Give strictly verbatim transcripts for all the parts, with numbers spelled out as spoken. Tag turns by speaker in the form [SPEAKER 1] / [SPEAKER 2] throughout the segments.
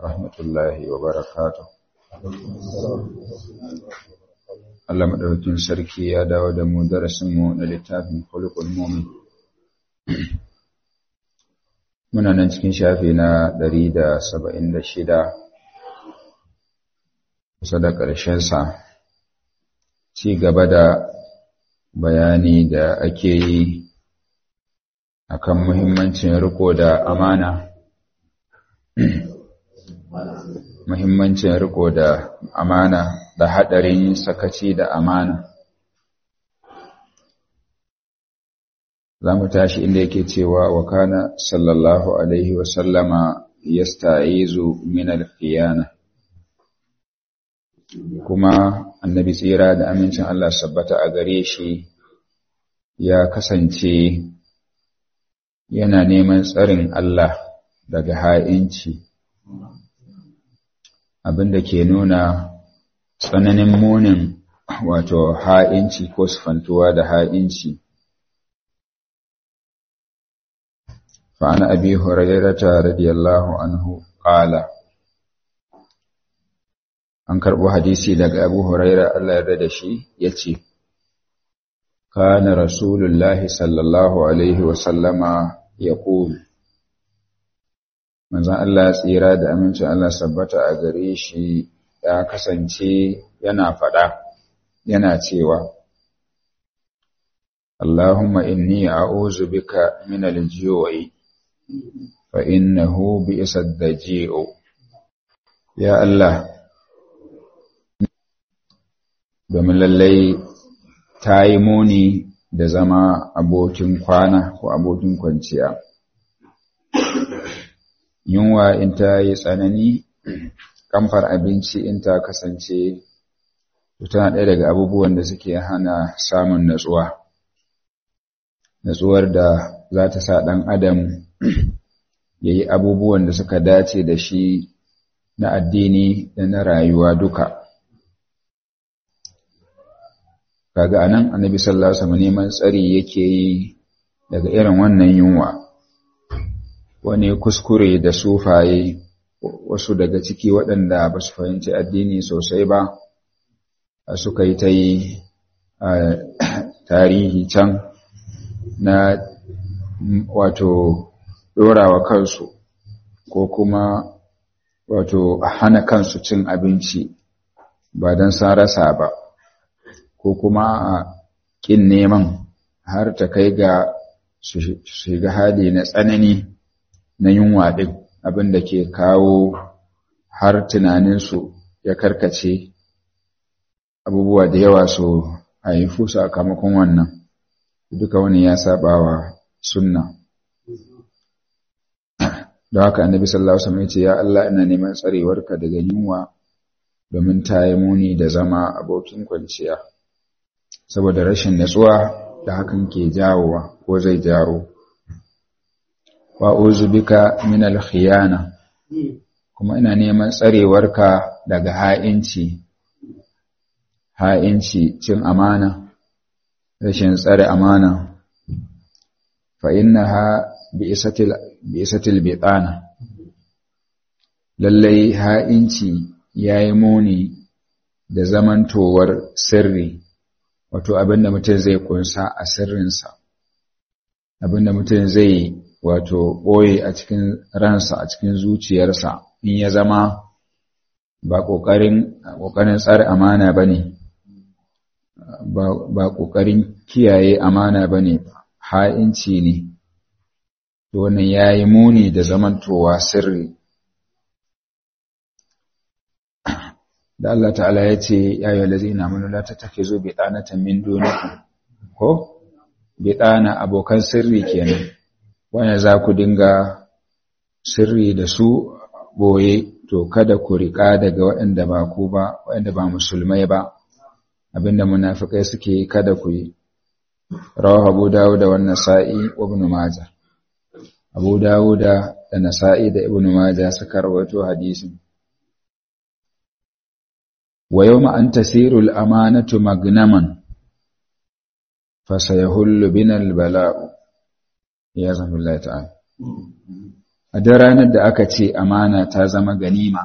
[SPEAKER 1] ورحمة الله وبركاته. Allah madaukakin sarki ya dawo da mu darasinmu na littafin Khuluqul Mu'min. Muna nan cikin shafi na ɗari da saba'in da shida kusa da ƙarshensa, ci gaba da bayani da ake yi akan muhimmancin riko da amana. Muhimmancin riko da amana da haɗarin sakaci da amana. Za mu tashi inda yake cewa wa kana sallallahu alaihi wasallama yasta'izu min al-khiyana. Kuma annabi tsira da amincin Allah sabbata a gare shi ya kasance yana neman tsarin Allah daga ha'inci, abinda ke nuna tsananin munin wato ha'inci ko sifantuwa da ha'inci. Fa'ana abi hurairata radiyallahu anhu qala, an karɓo hadisi daga Abu Huraira Allah yarda da shi yace, kana rasulullahi sallallahu alaihi wa sallama yaqul, manzon Allah tsira da amincin Allah sabbata a gare shi ya kasance yana faɗa, yana cewa, Allahumma inni a'udhu bika min al-ju'i fa innahu bi'sa ad-daji'u. Ya Allah, domin lallai ta yi muni da zama abokin kwana ko abokin kwanciya. Yunwa in ta yi tsanani, kamfar abinci in ta kasance, tana ɗaya daga abubuwan da suke hana samun natsuwa. Natsuwar da za ta sa ɗan adam ya yi abubuwan da suka dace da shi na addini da na rayuwa duka. Kaga anan annabi sallallahu alaihi wasallam neman tsari yake yi daga irin wannan yunwa. Wani kuskure da sufaye wasu daga ciki waɗanda ba su fahimci addini sosai ba suka yi ta yi a tarihi can na wato ɗorawa kansu ko kuma wato hana kansu cin abinci ba don san rasa ba, ko kuma a ƙin neman har ta kai ga su shiga hali na tsanani na yunwa ɗin, abin da ke kawo har tunaninsu ya karkace, abubuwa da yawa su haifu sakamakon wannan. Duka wani ya saba wa sunna. Don haka annabi sallallahu alaihi wasallam ya ce, ya Allah, ina neman tsarewarka daga yunwa domin ta yi muni da zama abokin kwanciya, saboda rashin natsuwa da hakan ke jawowa ko zai jawo. Wa uzu bika min al-khiyana, kuma ina neman tsarewarka daga ha'inci. Ha'inci, cin amana, rashin tsare amana, fa innaha bi'isatil bi'isatil bitana. Lallai ha'inci yayi muni da zamantowar sirri, wato abinda mutum zai kunsa a sirrinsa, abinda mutum zai wato ɓoye a cikin ransa, a cikin zuciyarsa, in ya zama ba ƙoƙarin ƙoƙarin tsare amana ba ne, ba ƙoƙarin kiyaye amana ba ne, ha'inci ne, to wannan ya yi muni da zamantowa sirri. Da Allah ta'ala ya ce, ya yi walazi ina manu la ta take zo biɗanatan min dunikum, ko biɗana abokan sirri kenan, wanda za ku dinga sirri da su ɓoye, to kada ku riƙa daga waɗanda ba ku ba, waɗanda ba musulmai ba, abinda munafikai suke kada ku yi. Rawahu Abu Dawud da wannan Nasa'i wa Ibn Majah. Abu Dawud da Nasa'i da Ibn Majah suka rawaito hadisin. Wa yawma an tasiru al-amanatu magnaman fa sayahullu bina al-bala'u. Ya zama Allah ta'ala. a da ranar da aka ce amana ta zama ganima,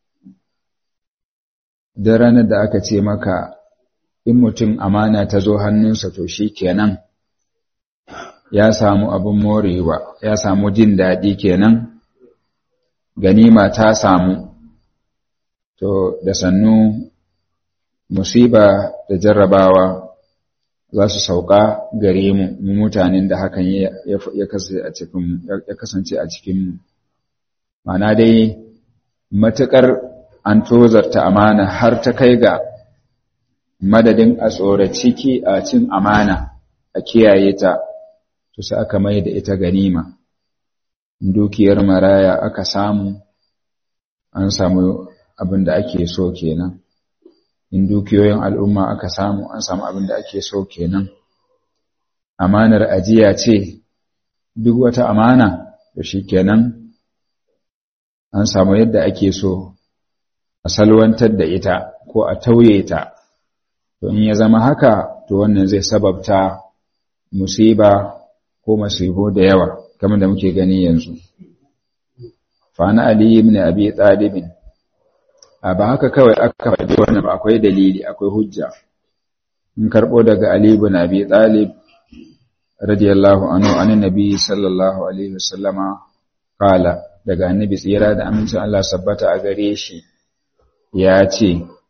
[SPEAKER 1] da ranar da aka ce maka in mutum amana ta zo hannunsa to shi kenan ya samu abin morewa, ya samu jin daɗi kenan, ganima ta samu, to da sannu musiba da jarrabawa za su sauka gare mu mutanen da hakan ya kasance a cikinmu. Mana dai matuƙar an tozarta amana har ta kai ga madadin a tsora ciki a cin amana a kiyaye ta, to sai aka mai da ita ganima. Dukiyar maraya aka samu, an samu abin da ake so kenan. In dukiyoyin al'umma aka samu, an samu abin da ake so kenan. Amanar ajiya ce, duk wata amana, to shi kenan an samu yadda ake so a salwantar da ita ko a tauye ta. To in ya zama haka, to wannan zai sababta musiba ko masibo da yawa, kamar da muke gani yanzu. Fa'ana Ali ibn Abi Talib, a ba haka kawai aka faɗi wannan ba, akwai dalili, akwai hujja. In karɓo daga Ali ibn Abi Talib radiyallahu anhu anin nabi sallallahu alaihi wasallama kala, daga annabi tsira da amincin Allah sabbata a gare shi ya ce,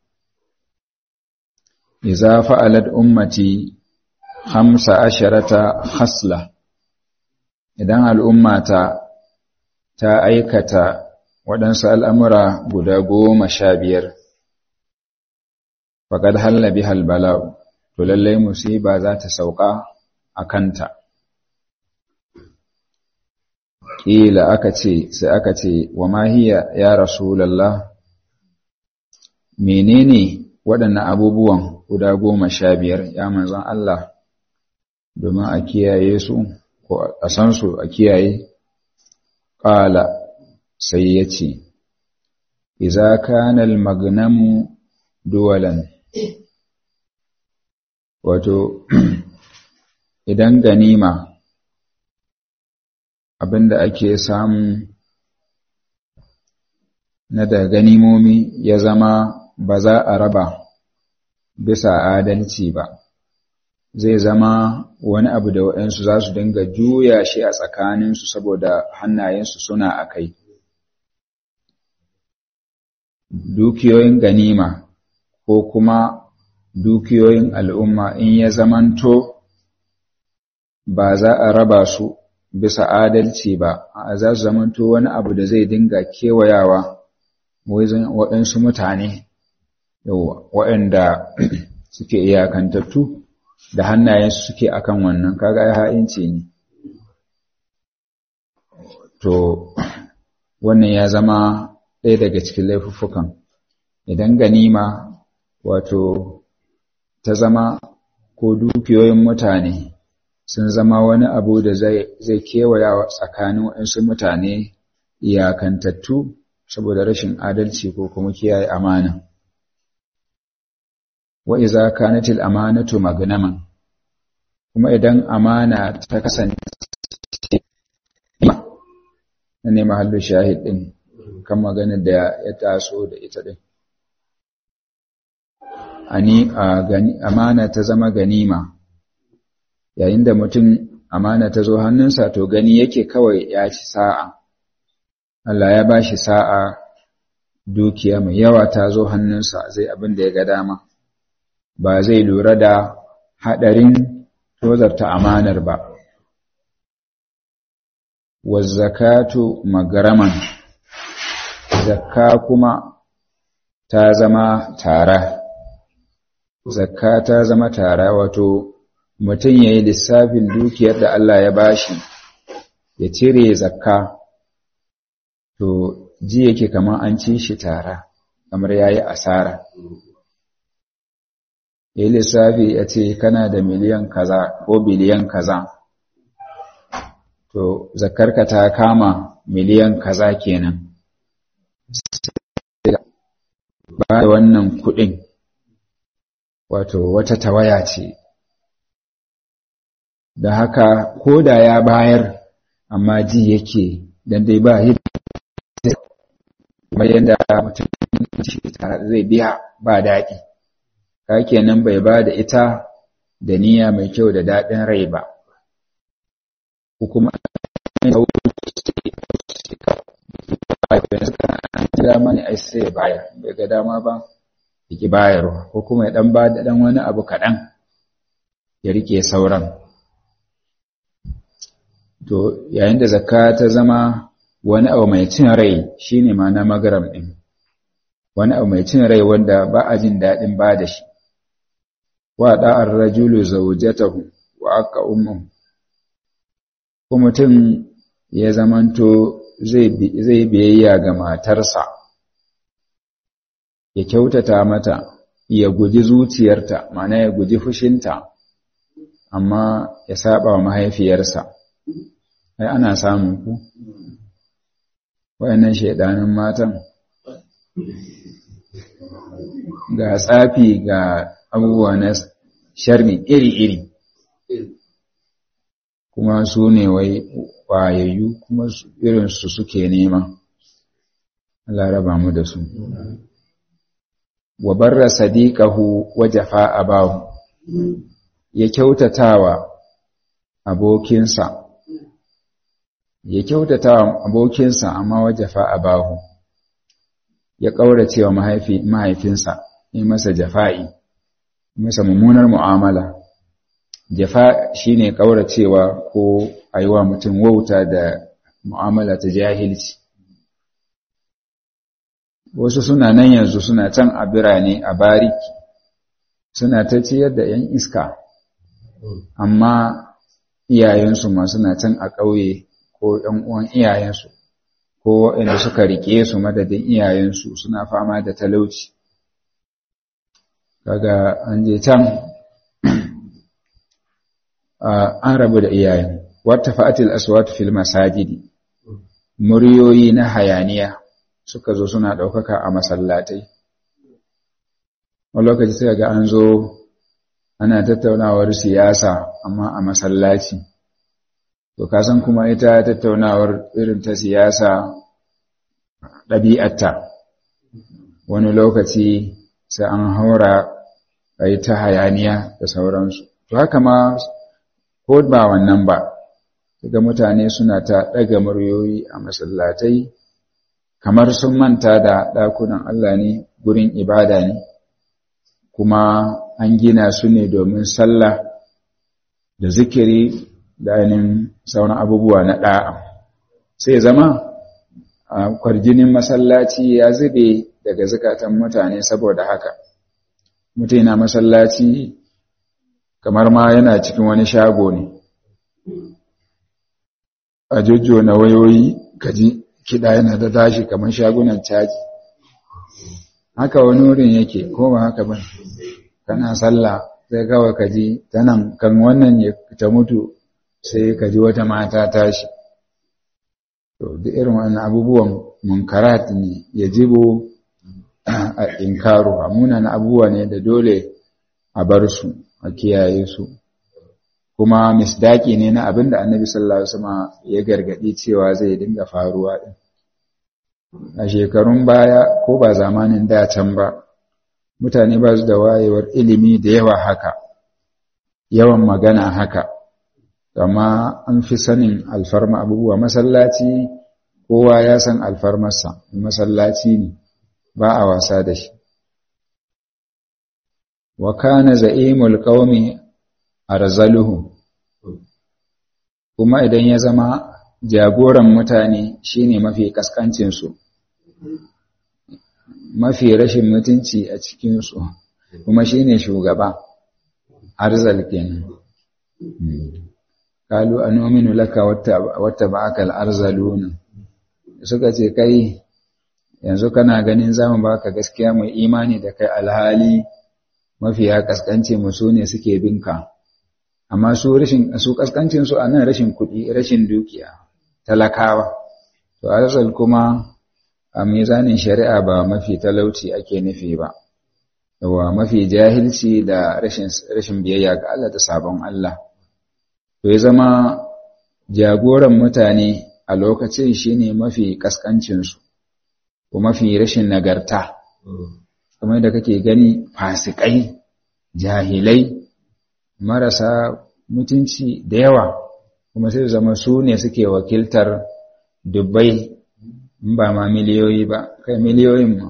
[SPEAKER 1] iza fa'alat ummati hamsa asharata hasla, idan al'ummata ta aikata waɗansu al'amura guda goma sha biyar, faƙad halla bi halbala'u, to lallai musiba za ta sauka a kanta. Ƙila aka ce, sai aka ce, wa mahiya ya Rasulallah, menene waɗannan abubuwan guda goma sha biyar ya manzon Allah, domin a kiyaye su, ko a san su a kiyaye? Ƙala sai ya ce, iza kanal magnamu duwalan, wato, idan ganima abinda ake samu na da ganimomi ya zama ba za a raba bisa adalci ba, zai zama wani abu da waɗansu za su dinga juya shi a tsakaninsu saboda hannayensu suna a kai. Dukiyoyin ganima ko kuma dukiyoyin al'umma in ya zamanto ba za a raba su bisa adalci ba, a za su zamanto wani abu da zai dinga kewayawa waɗansu mutane waɗanda suke iyakantattu da hannayensu suke akan wannan, kaga ya ha'inci ne. To wannan ya zama ɗaya daga cikin laifuffukan. Idan ganima wato ta zama ko dukiyoyin mutane sun zama wani abu da zai kewaya tsakanin waɗansu mutane iyakantattu saboda rashin adalci ko kuma kiyaye amana. Wa iza kanatil amanatu magnaman, kuma idan amana ta kasance na ne mahallu shahid din kan maganar da ya taso da ita din. Ani amana ta zama ganima, yayin da mutum amana ta zo hannunsa to gani yake kawai ya ci sa'a. Allah ya ba shi sa'a, dukiya mai yawa ta zo hannunsa, zai abin da ya ga dama. Ba zai lura da haɗarin tozarta amanar ba. Wazzakatu magaraman, zakka kuma ta zama tara. Zakka ta zama tara, wato mutum ya yi lissafin dukiyar da Allah ya bashi, ya cire zakka, to ji yake kamar an ci shi tara, kamar ya yi asara. Ya yi lissafi ya ce kana da miliyan kaza ko biliyan kaza, to zakkarka ta kama miliyan kaza kenan. Ba da wannan kuɗin, wato wata tawaya ce, da haka ko da ya bayar amma ji yake dan dai ba yi kamar yadda mutum zai biya ba daɗi ka kenan bai ba da ita da niyya mai kyau da daɗin rai ba ko kuma dama ne ai sai ya bayar bai ga dama ba ya ki bayarwa ko kuma ya ɗan ba da ɗan wani abu kaɗan ya rike sauran to yayin da zakka ta zama wani abu mai cin rai shine ma'ana magaram ɗin wani abu mai cin rai wanda ba a jin daɗin ba da shi wa da'ar rajulu zawjatahu wa aka ummu ko mutum ya zamanto zai zai biyayya ga matarsa ya kyautata mata ya guji zuciyarta ma'ana ya guji fushinta amma ya saba wa mahaifiyarsa ai ana samun ku wayannan shedanin matan ga tsafi ga abubuwa na sharri iri-iri kuma su ne wai ƙwayayyu kuma irinsu suke nema Allah raba mu da su wa barra sadiqahu wa jafa abahu ya kyautatawa abokinsa ya kyautatawa abokinsa amma wa jafa abahu ya kaurace wa mahaifi mahaifinsa yi masa jafa'i masa mummunar mu'amala jafa shine kauracewa ko aiwa mutum wauta da mu'amala ta jahilci wasu suna nan yanzu suna can a birane a bariki suna ta ciyar da ‘yan iska amma iyayensu ma suna can a ƙauye ko ‘yan uwan iyayensu ko waɗanda suka riƙe su madadin iyayensu suna fama da talauci kaga an je can an rabu da iyayen wata fa'atil aswatu fil masajidi muryoyi na hayaniya suka zo suna ɗaukaka a masallatai wani lokaci sai ga an zo ana tattaunawar siyasa amma a masallaci to kasan kuma ita tattaunawar irin ta siyasa ɗabi'atta wani lokaci sai an haura a yi ta hayaniya da sauransu to haka ma ko ba wannan ba ga mutane suna ta ɗaga muryoyi a masallatai kamar sun manta da ɗakunan Allah ne gurin ibada ne kuma an gina su ne domin sallah da zikiri da ainihin sauran abubuwa na ɗa'a sai zama a kwarjinin masallaci ya zube daga zukatan mutane saboda haka mutum yana masallaci kamar ma yana cikin wani shago ne a jujjo na wayoyi kaji kiɗa yana da tashi kamar shagunan caji haka wani wurin yake ko ba haka ba kana sallah sai kawai kaji ta nan kan wannan ya ta mutu sai kaji wata mata tashi to duk irin wannan abubuwan munkarat ne yajibu a inkaru amuna na abubuwa ne da dole a bar su a kiyaye su kuma misdaki ne na abinda annabi sallallahu alaihi wasallam ya gargadi cewa zai dinga faruwa din a shekarun baya ko ba zamanin da can ba mutane ba su da wayewar ilimi da yawa haka yawan magana haka amma an fi sanin alfarma abubuwa masallaci kowa ya san alfarmarsa masallaci ne ba a wasa da shi wa kana za'imul qaumi arzaluhum kuma idan ya zama jagoran mutane shine mafi kaskancin su mafi rashin mutunci a cikin su kuma shine shugaba arzal kenan kalu anu'minu laka wata ba'akal arzaluna suka ce kai yanzu kana ganin zamu baka gaskiya mai imani da kai alhali mafiya kaskanci mu sune suke binka amma su rashin su kaskancin su anan rashin kuɗi rashin dukiya talakawa to arzal kuma a mizanin shari'a ba mafi talauci ake nufi ba yawa mafi jahilci da rashin rashin biyayya ga Allah da sabon Allah to ya zama jagoran mutane a lokacin shine mafi kaskancinsu ko mafi rashin nagarta kamar da kake gani fasikai jahilai marasa mutunci da yawa kuma sai zama su ne suke wakiltar dubbai in ba ma miliyoyi ba kai miliyoyin ma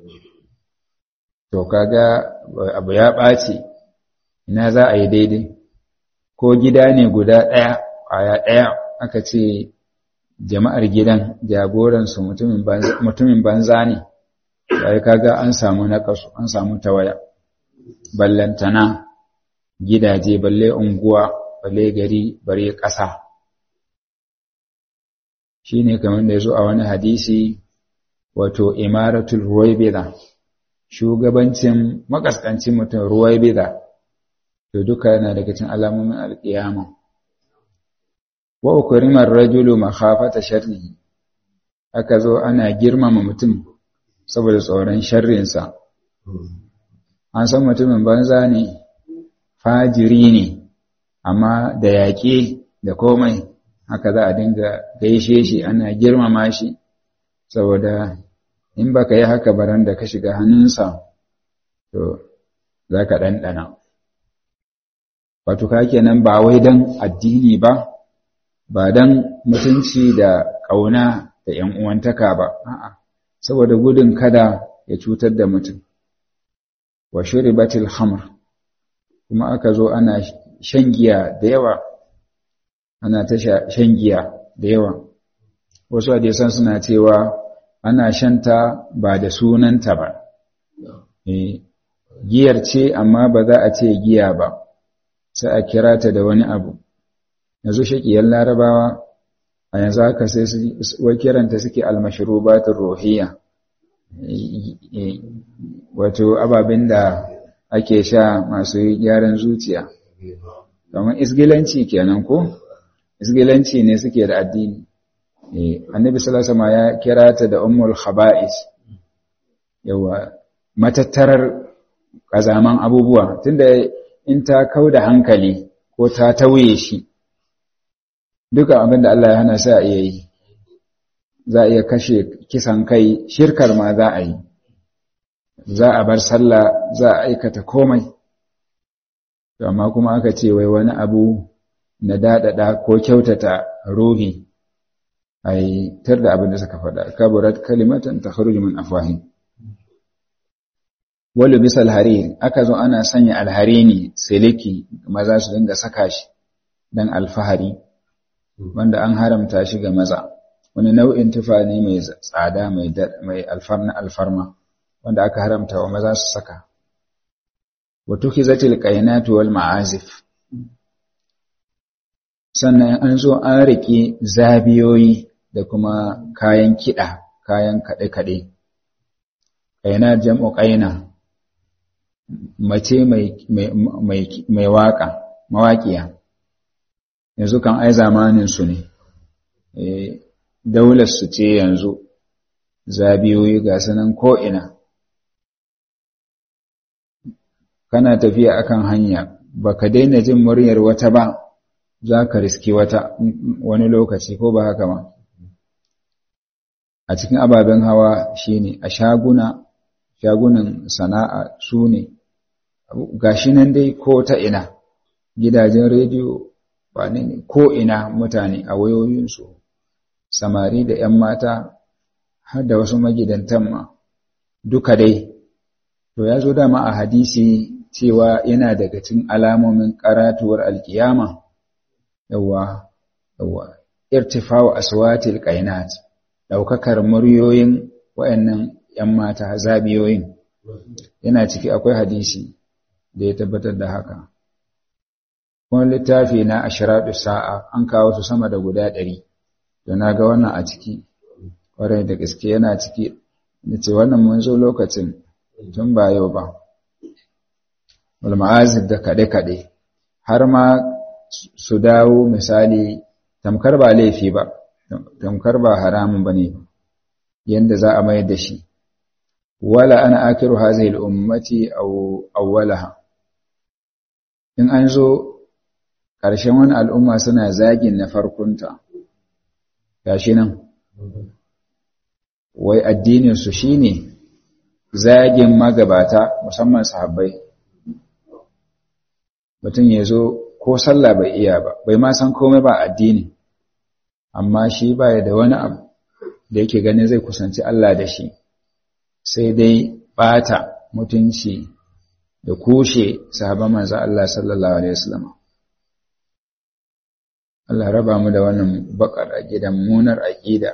[SPEAKER 1] to kaga abu ya ɓaci ina za a yi daidai ko gida ne guda ɗaya ƙwaya ɗaya aka ce jama'ar gidan jagoransu mutumin banza ne sai kaga an samu naƙasu an samu tawaya ballantana gidaje balle unguwa balle gari bare ƙasa shine kamar da yazo a wani hadisi wato imaratul ruwaybida shugabancin makaskancin mutum ruwaybida to duka yana daga cikin alamomin alƙiyama wa ukrima ar-rajulu makhafata sharrihi aka zo ana girmama mutum saboda tsoron sharrinsa an san mutumin banza ne fajiri ne amma da yaƙe da komai haka za a dinga gaishe shi ana girmama shi saboda in baka yi haka baran da ka shiga hannunsa to za ka ɗanɗana wato ka kenan ba wai don addini ba ba don mutunci da ƙauna da ‘yan uwantaka ba a'a saboda gudun kada ya cutar da mutum wa shuribatil khamr kuma aka zo ana shan giya da yawa ana ta shan giya da yawa wasu hadisan suna cewa ana shanta ba da sunanta ba eh giyar ce amma ba za a ce giya ba sai a kira ta da wani abu yanzu shakiyar larabawa a yanzu haka sai su kiranta suke almashrubatur ruhiyya wato ababen da ake sha masu gyaran zuciya kamar isgilanci kenan ko isgilanci ne suke da addini eh annabi sallallahu alaihi wasallam ya kira ta da ummul khaba'is yawa matattarar kazaman abubuwa tunda in ta kauda hankali ko ta tauye shi duka abin da Allah ya hana sai a iya yi za a iya kashe kisan kai shirkar ma za a yi za a bar sallah za a aikata komai amma kuma aka ce wai wani abu na dadada ko kyautata ruhi ai tar da abin da suka faɗa kaburat kalimatan takhruju min afwahihim walu bisal harir aka zo ana sanya alharini siliki maza su dinga saka shi dan alfahari wanda an haramta shi ga maza wani nau'in tufa ne mai tsada mai mai alfarma alfarma wanda aka haramta wa maza su saka wa tukizatil qainatu wal ma'azif sannan an zo an rike zabiyoyi da kuma kayan kida kayan kade kade qaina jam'u qaina mace mai mai mai waka mawaƙiya yanzu kan ai zamanin su ne eh daular su ce yanzu zabiyoyi ga sanan ko ina kana tafiya akan hanya baka daina jin muryar wata ba zaka riski wata wani lokaci ko ba haka ba a cikin ababen hawa shine a shaguna shagunan sana'a su ne gashi nan dai ko ta ina gidajen rediyo ba ne ko ina mutane a wayoyinsu samari da ‘yan mata har da wasu magidantan ma duka dai to ya zo dama a hadisi cewa yana daga cikin alamomin karatuwar alkiyama yawa yawa irtifa'u aswatil qainat daukakar muryoyin wayannan ‘yan mata zabiyoyin yana ciki akwai hadisi da ya tabbatar da haka kuma littafi na ashratu sa'a an kawo su sama da guda ɗari to na ga wannan a ciki ƙwarai da gaske yana ciki nace wannan mun zo lokacin tun ba yau ba wal ma'azib da kade kade har ma su dawo misali tamkar ba laifi ba tamkar ba haramun bane yanda za a mayar da shi wala ana akiru hadhihi al ummati aw awwalaha in an zo ƙarshen wani al'umma suna zagin na farkonta gashi nan wai addininsu shi ne zagin magabata musamman sahabbai mutum ya zo ko sallah bai iya ba bai ma san komai ba addini amma shi baya da wani abu da yake ganin zai kusanci Allah da shi sai dai bata mutunci da kushe sahabban manzo Allah sallallahu alaihi wasallam Allah raba mu da wannan bakar aqidan munar aqida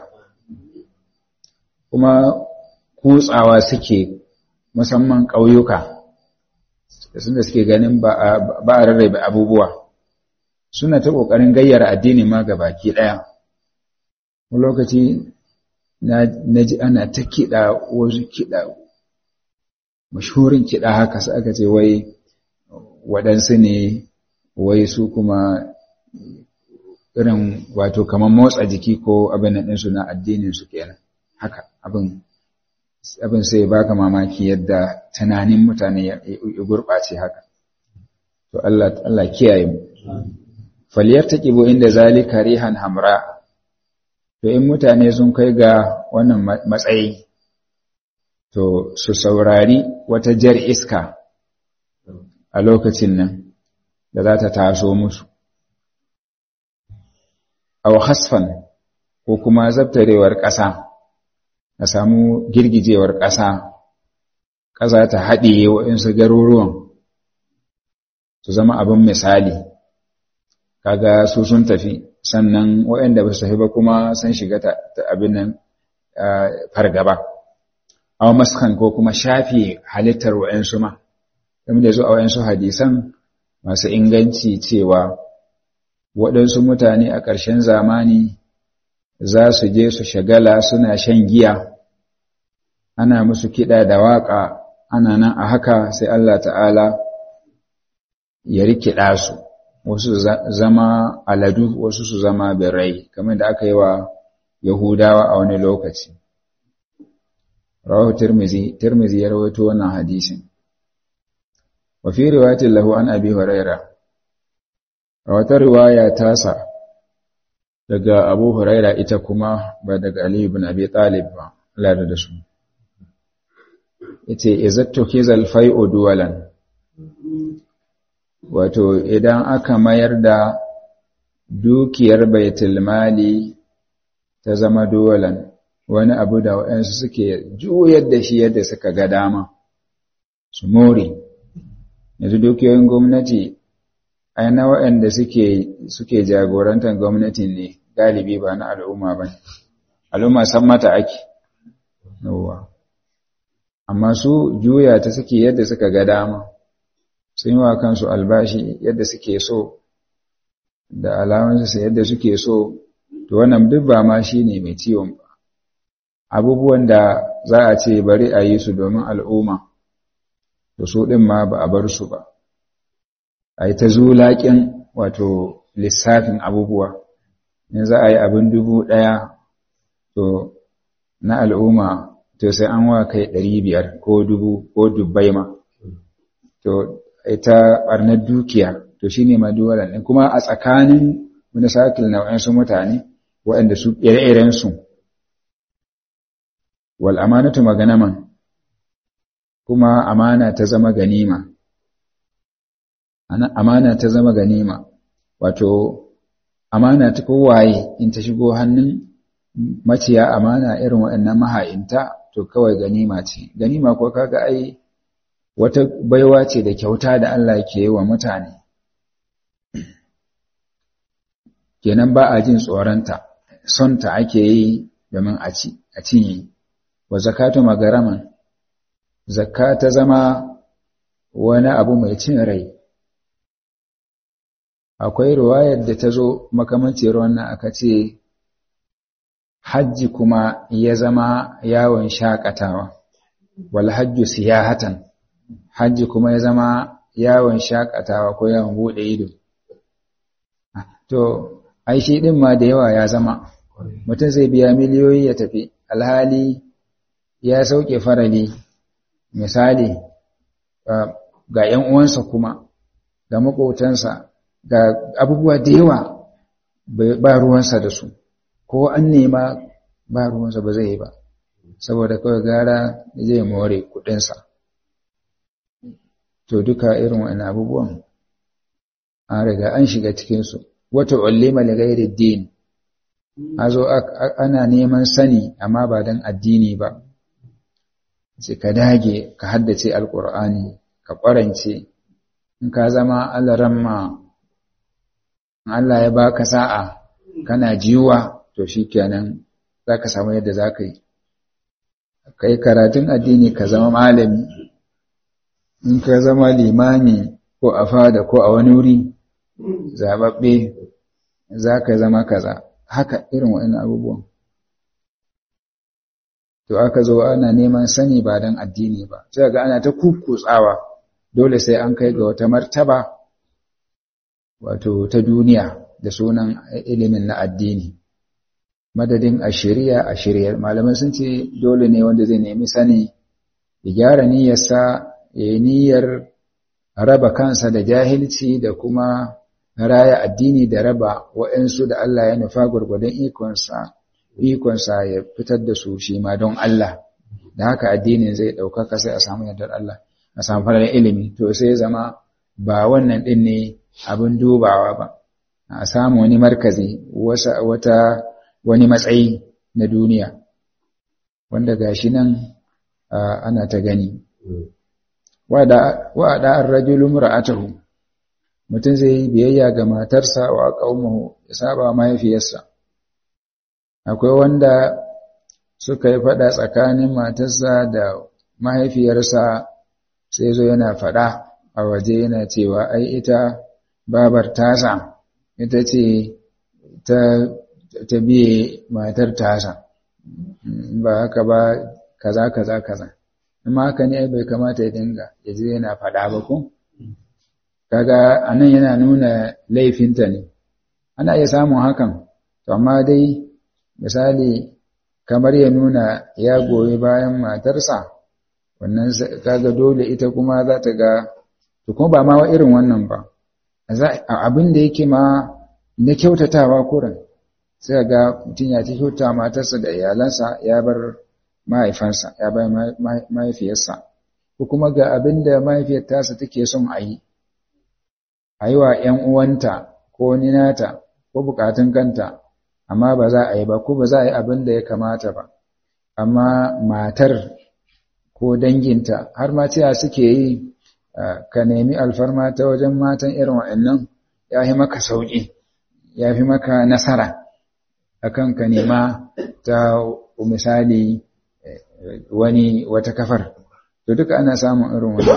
[SPEAKER 1] kuma kutsawa suke musamman ƙauyuka da suke ganin ba a rarrabe abubuwa suna ta ƙoƙarin gayyara addini ma ga baki ɗaya wani lokaci na ji ana ta kiɗa wasu kiɗa mashhurin kiɗa haka su aka ce wai waɗansu ne wai su kuma irin wato kamar motsa jiki ko abin ɗinsu na addininsu kenan haka abin abin sai baka mamaki yadda tunanin mutane ya gurɓace haka to Allah Allah kiyaye mu falyattaqibu inda zalika rihan hamra to in mutane sun kai ga wannan matsayi to su saurari wata jar iska a lokacin nan da za ta taso musu aw hasfan ko kuma zabtarewar ƙasa a samu girgijewar ƙasa ƙasa ta haɗiye waɗansu garuruwan su zama abin misali kaga su sun tafi sannan waɗanda ba su tafi ba kuma sun shiga ta abin nan fargaba aw maskan ko kuma shafi halittar waɗansu ma kuma da zo a waɗansu hadisan masu inganci cewa waɗansu mutane a ƙarshen zamani za su je su shagala suna shan giya ana musu kiɗa da waƙa ana nan a haka sai Allah ta'ala ya rikida su wasu su zama aladu wasu su zama birrai kamar da aka yi wa Yahudawa a wani lokaci rawahu Tirmidhi Tirmidhi ya rawaito wannan hadisin wa fi riwayatin lahu an Abi Hurairah a wata riwaya tasa daga Abu Huraira ita kuma ba daga Ali ibn Abi Talib ba Allah da su yace izattu kizal fai'u duwalan wato idan aka mayar da dukiyar baitul mali ta zama duwalan wani abu da waɗansu suke juyar da shi yadda suka ga dama su more yanzu dukiyoyin gwamnati ai na waɗanda suke suke jagorantar gwamnatin ne galibi ba na al'umma ba al'umma san mata ake yawa amma su juya ta suke yadda suka ga dama sun yi wa kansu albashi yadda suke so da alawansu yadda suke so to wannan duk ba ma shine mai ciwon ba abubuwan da za a ce bari a yi su domin al'umma to su ɗin ma ba a bar su ba a yi ta zulaƙin wato lissafin abubuwa in za a yi abin dubu ɗaya to na al'umma to sai an wa kai ɗari biyar ko dubu ko dubbai ma to ita ɓarnar dukiya to shi ne maduwalan ɗin kuma a tsakanin wani sakil na waɗansu mutane waɗanda su ire-irensu wal amanatu maganaman kuma amana ta zama ganima amana ta zama ganima wato amana ta kowaye in ta shigo hannun maciya amana irin waɗannan maha'inta to kawai ganima ce ganima ko kaga ai wata baiwa ce da kyauta da Allah ke yi wa mutane kenan ba a jin tsoronta sonta ake yi domin a ci a cinye wa zakatu magaraman zakka ta zama wani abu mai cin rai akwai riwayar da ta zo makamancin wannan aka ce hajji kuma ya zama yawon shakatawa wal hajju siyahatan hajji kuma ya zama yawon shakatawa ko yawon bude ido to ai shi din ma da yawa ya zama mutum zai biya miliyoyi ya tafi alhali ya sauke farali misali ga ƴan uwansa kuma ga makotansa ga abubuwa da yawa ba ruwansa da su ko an nema ba ruwansa ba zai yi ba saboda kawai gara zai more kudinsa. To duka irin wa'annan abubuwan an riga an shiga cikinsu. Wata ulima li ghairi din, a zo ana neman sani amma ba don addini ba, sai ka dage ka haddace alkur'ani ka ƙwarance, in ka zama alaramma Allah ya baka sa'a kana jiwa to shikenan za ka samu yadda za ka yi. Ka yi karatun addini ka zama malami, in ka zama limami ko a fada ko a wani wuri zaɓaɓɓe za ka zama kaza, haka irin wa'in abubuwan. To aka zo ana neman sani ba don addini ba, sai ga ana ta kukkutsawa, dole sai an kai ga wata martaba wato ta duniya da sunan ilimin na addini. Madadin a shirya a shirya, malamai sun ce dole ne wanda zai nemi sani ya gyara niyyarsa, ya yi niyyar raba kansa da jahilci da kuma raya addini da raba wa'yansu da Allah ya nufa gwargwadon ikonsa, ikonsa ya fitar da su shi ma don Allah, da haka addinin zai ɗaukaka sai a samu yardar Allah, a samu farar ilimi, to sai zama ba wannan ɗin ne abin dubawa ba, a samu wani markazi, wata wani matsayi na duniya, wanda gashi nan ana ta gani. Wa da an rajulu mura'atahu, mutum zai yi biyayya ga matarsa wa qaumahu, ya saba mahaifiyarsa. Akwai wanda suka yi fada tsakanin matarsa da mahaifiyarsa, sai zo yana fada a waje yana cewa ai ita babar tasa ita ce ta ta biye matar tasa, ba haka ba kaza kaza kaza. Amma haka ne ai bai kamata ya dinga ya je yana fada ba ko? Kaga anan yana nuna laifinta ne. Ana iya samun hakan, to amma dai misali kamar ya nuna ya goyi bayan matarsa, wannan kaga dole ita kuma za ta ga, to kuma ba ma irin wannan ba, abin da yake ma na kyautatawa kurin, sai ga mutum ya ci kyauta matarsa da iyalansa ya bar mahaifansa, ya bar mahaifiyarsa, ko kuma ga abin da mahaifiyar tasa take son a yi, a yi wa ‘yan uwanta ko ninata ko bukatun kanta, amma ba za a yi ba, ko ba za a yi abin da ya kamata ba, amma matar ko danginta har ma cewa suke yi ka nemi alfarma ta wajen matan irin wa'annan ya fi maka sauƙi, ya fi maka nasara akan ka nema ta misali wani wata kafar. To duka ana samun irin wani.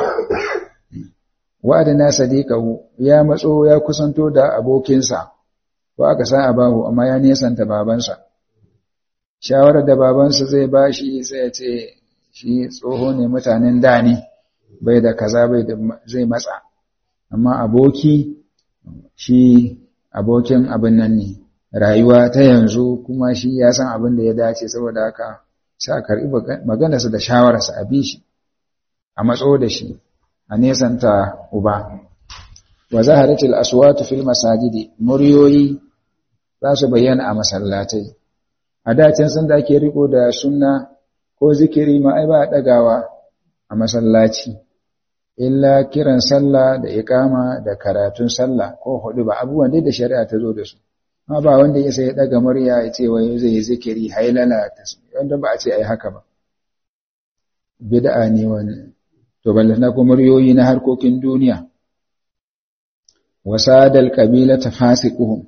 [SPEAKER 1] Wa'adana sadiqahu, ya matso ya kusanto da abokinsa, ko aka sa abahu amma ya nesanta babansa. Shawarar da babansa zai bashi sai ya ce shi tsoho ne, mutanen da ne, bai da kaza bai da zai matsa, amma aboki shi abokin abin nan ne, rayuwa ta yanzu, kuma shi ya san abin da ya dace, saboda haka sai a karɓi maganarsa da shawararsa a bi shi, a matso da shi, a nesanta uba. Wa zaharatil aswatu fil masajidi, muryoyi za su bayyana a masallatai. A dacin sun da ake riko da sunna ko zikiri ma ai ba dagawa a masallaci, illa kiran sallah da iqama da karatun sallah ko hudu ba, abubuwan da shari'a ta zo da su. Amma ba wanda ya sai daga murya ya ce wai zai yi zikiri hailala tasbih, wanda ba a ce ai haka ba. Bid'a ne wannan. To ballana ko muryoyi na harkokin duniya. Wasadal qabilata fasiquhum,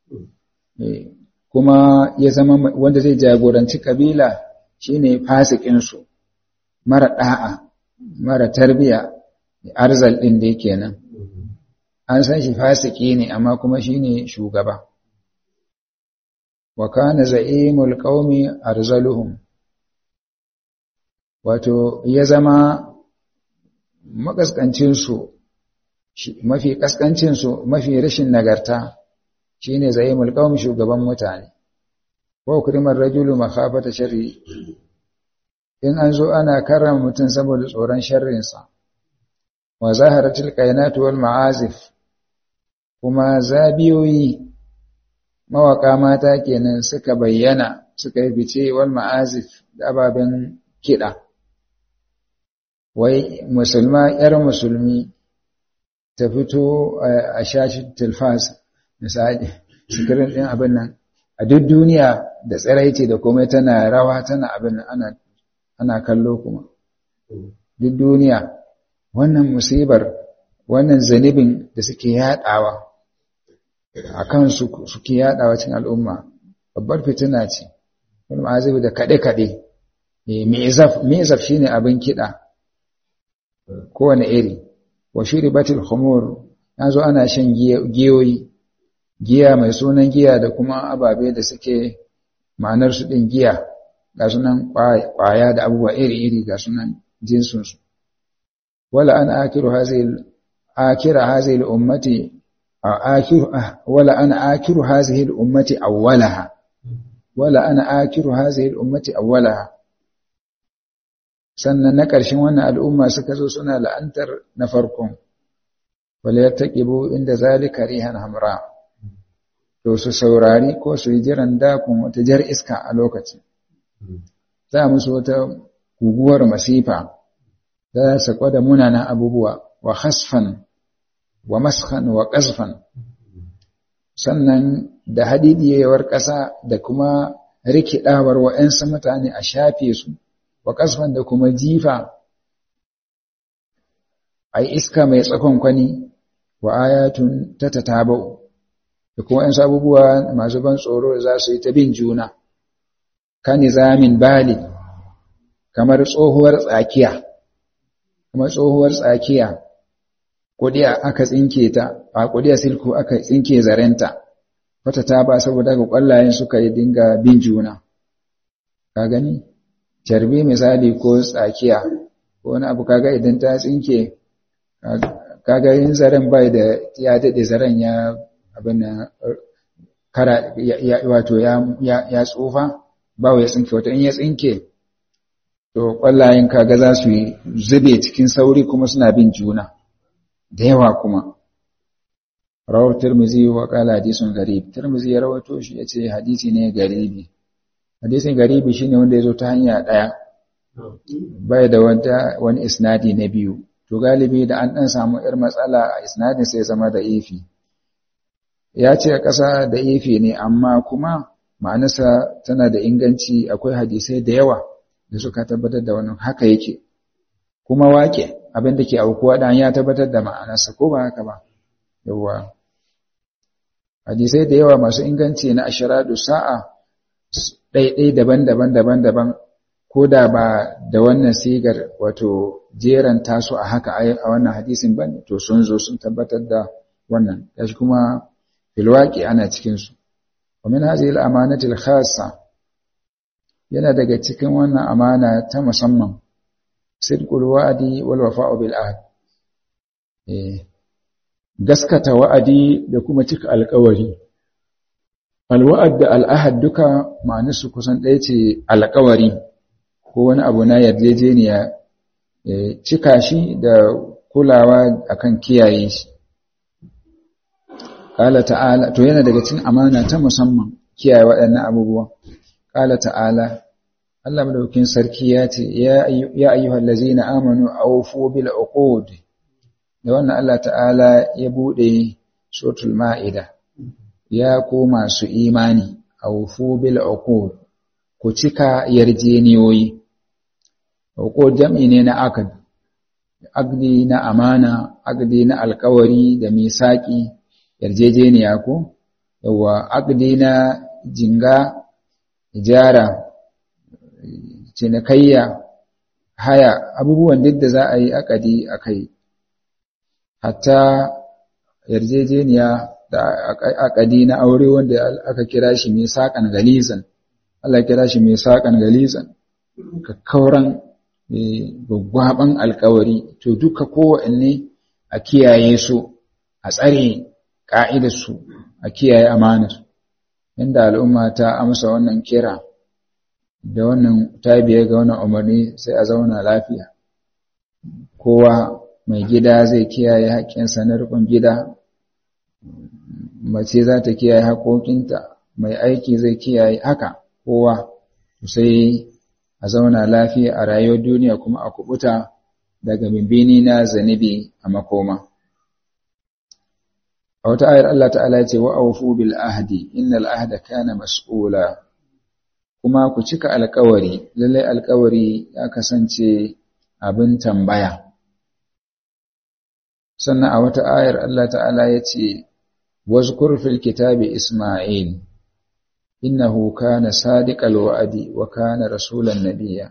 [SPEAKER 1] kuma ya zama wanda zai jagoranci kabila shine fasikin su, mara da'a, mara tarbiya, arzal din da yake nan. An san shi fasiki ne amma kuma shine shugaba. Wa kana za'imul qaumi arzaluhum, wato ya zama makaskancin su, mafi kaskancin su, mafi rashin nagarta shine za'imul qaumi, shugaban mutane. Wa ukrimar rajulu makhafata sharri, in an zo ana karrama mutum saboda tsoron sharrinsa. Wa zaharatul qainatu wal ma'azif, kuma zabiyoyi mawaka mata kenan suka bayyana suka yi fice wal ma'azif da ababen kiɗa. Wai musulma ‘yar musulmi ta fito a shashin tilfas misali sikirin ɗin abin nan a duk duniya da tsiraici da komai tana rawa tana abin ana, ana kallo kuma duk duniya. Wannan musibar wannan zanibin da suke yaɗawa a kansu suke yaɗawa cikin al'umma babbar fitina ce. Wani ma'azibi da kaɗe-kaɗe mi'izaf shi ne abin kiɗa kowane iri. Wa shiri batil khumur ya zo ana shan giyoyi, giya mai sunan giya da kuma ababe da suke ma'anar su ɗin giya ga sunan ƙwaya da abubuwa iri-iri ga sunan jinsunsu. Wala an akiru hazil akira hazil ummati akiru wala an akiru hazil ummati awwalaha wala ana akiru hazil ummati awwalaha. Sannan na ƙarshen wannan al'umma suka zo suna la'antar na farkon, wale ya taƙibu inda zalika rihan hamra, to su saurari ko su yi jiran dakon wata jar iska a lokacin. Za musu wata guguwar masifa, za su kwada munanan abubuwa wa hasfan, wa maskan wa ƙasfan, sannan da hadidiyewar ƙasa da kuma rikidawar wa'yansu mutane a shafe su. Wa ƙasfan da kuma jifa a iska mai tsakon kwani wa ayatun ta tatabau da kuma ‘yan abubuwa masu ban tsoro za su yi ta bin juna, ka nizamin bali kamar tsohuwar tsakiya, kamar tsohuwar tsakiya, kudiya aka tsinke ta, a kudiya silku aka tsinke zarenta, wata ta ba saboda ga ƙwallayen suka yi dinga bin juna, ka gani? Carbi misali ko tsakiya ko wani abu kaga idan ta tsinke kaga yin zaren bai da ya dade zaren ya abin kara ya wato ya ya tsufa ba ya tsinke wato in ya tsinke to kwallayen kaga za su zube cikin sauri kuma suna bin juna da yawa kuma. Rawar Tirmidhi wa qala hadisun garib. Tirmidhi ya rawato shi yace hadisi ne garibi. Hadisin garibi shine wanda ya zo ta hanya ɗaya bai da wata wani isnadi na biyu, to galibi da an ɗan samu ‘yar matsala a isnadin sai zama da ifi. Ya ce ƙasa da ifi ne amma kuma ma'anarsa tana da inganci, akwai hadisai da yawa da suka tabbatar da wannan haka yake, kuma wake abin da ke aukuwa ɗan ya tabbatar da ma'anarsa ko ba haka ba. Yawwa hadisai da yawa masu inganci na ashiradu sa'a ɗaiɗai daban-daban daban-daban ko da ba da wannan sigar wato jeran taso a haka a wannan hadisin ba to sun zo sun tabbatar da wannan yashi kuma filwaki ana cikinsu. Wa min hadhihi al-amanati al-khassa yana daga cikin wannan amana ta musamman sidqul wa'di wal wafa'u bil ahd, eh gaskata wa'adi da kuma cika alƙawari. Alwa'ad da al'ahad duka ma'anarsu kusan ɗaya ce alƙawari ko wani abu na yarjejeniya, cika shi da kulawa akan kiyaye shi. Ƙala ta'ala, to yana daga cikin amana ta musamman kiyaye waɗannan abubuwan. Ƙala ta'ala, Allah madaukakin sarki ya ce, ya ayyuhal lazina amanu awfu bil uqud. Da wannan Allah ta'ala ya buɗe suratul Ma'ida. Ya ku masu imani, awfu bil uqud, ku cika yarjeniyoyi. Uqud jam'i ne na akad, agdi na amana, agdi na alkawari da misaki, yarjejeniya ko? Yawa agdi na jinga, ijara, cinikayya, haya, abubuwan duk da za a yi akadi a kai. Hatta yarjejeniya da akadi na aure wanda aka kira shi mai saƙan galizan, Allah kira shi mai saƙan galizan, kakkauran gwaggwaban alkawari, to duka kowanne a kiyaye su, a tsare ƙa'idarsu, a kiyaye amanar. Inda al'umma ta amsa wannan kira da wannan ta biye ga wannan umarni sai a zauna lafiya. Kowa mai gida zai kiyaye haƙƙinsa na riƙon gida, mace za ta kiyaye haƙoƙinta mai aiki zai kiyaye haka kowa sai a zauna lafiya a rayuwar duniya kuma a kubuta daga bimbini na zanibi a makoma. A wata ayar Allah ta'ala ya ce wa awfu bil ahdi innal ahda kana mas'ula, kuma ku cika alƙawari, lallai alƙawari ya kasance abin tambaya. Sannan a wata ayar Allah ta'ala ya ce wazkur fil kitabi Isma'il innahu kana sadiqal wa'di wa kana rasulan nabiyya.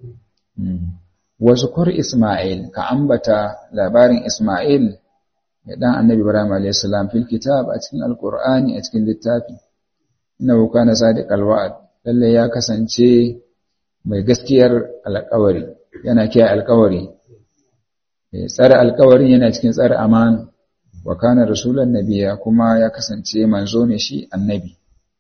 [SPEAKER 1] Wazkur Isma'il, ka ambata labarin Isma'il dan annabi Ibrahim alayhi salam fil kitab a cikin alqur'ani a cikin littafi. Innahu kana sadiqal wa'd, lalle ya kasance mai gaskiyar alƙawari, yana kiyaye alƙawari, tsare alƙawarin yana cikin tsare amana, wa kana rasulan nabiyya, kuma ya kasance manzo ne shi annabi.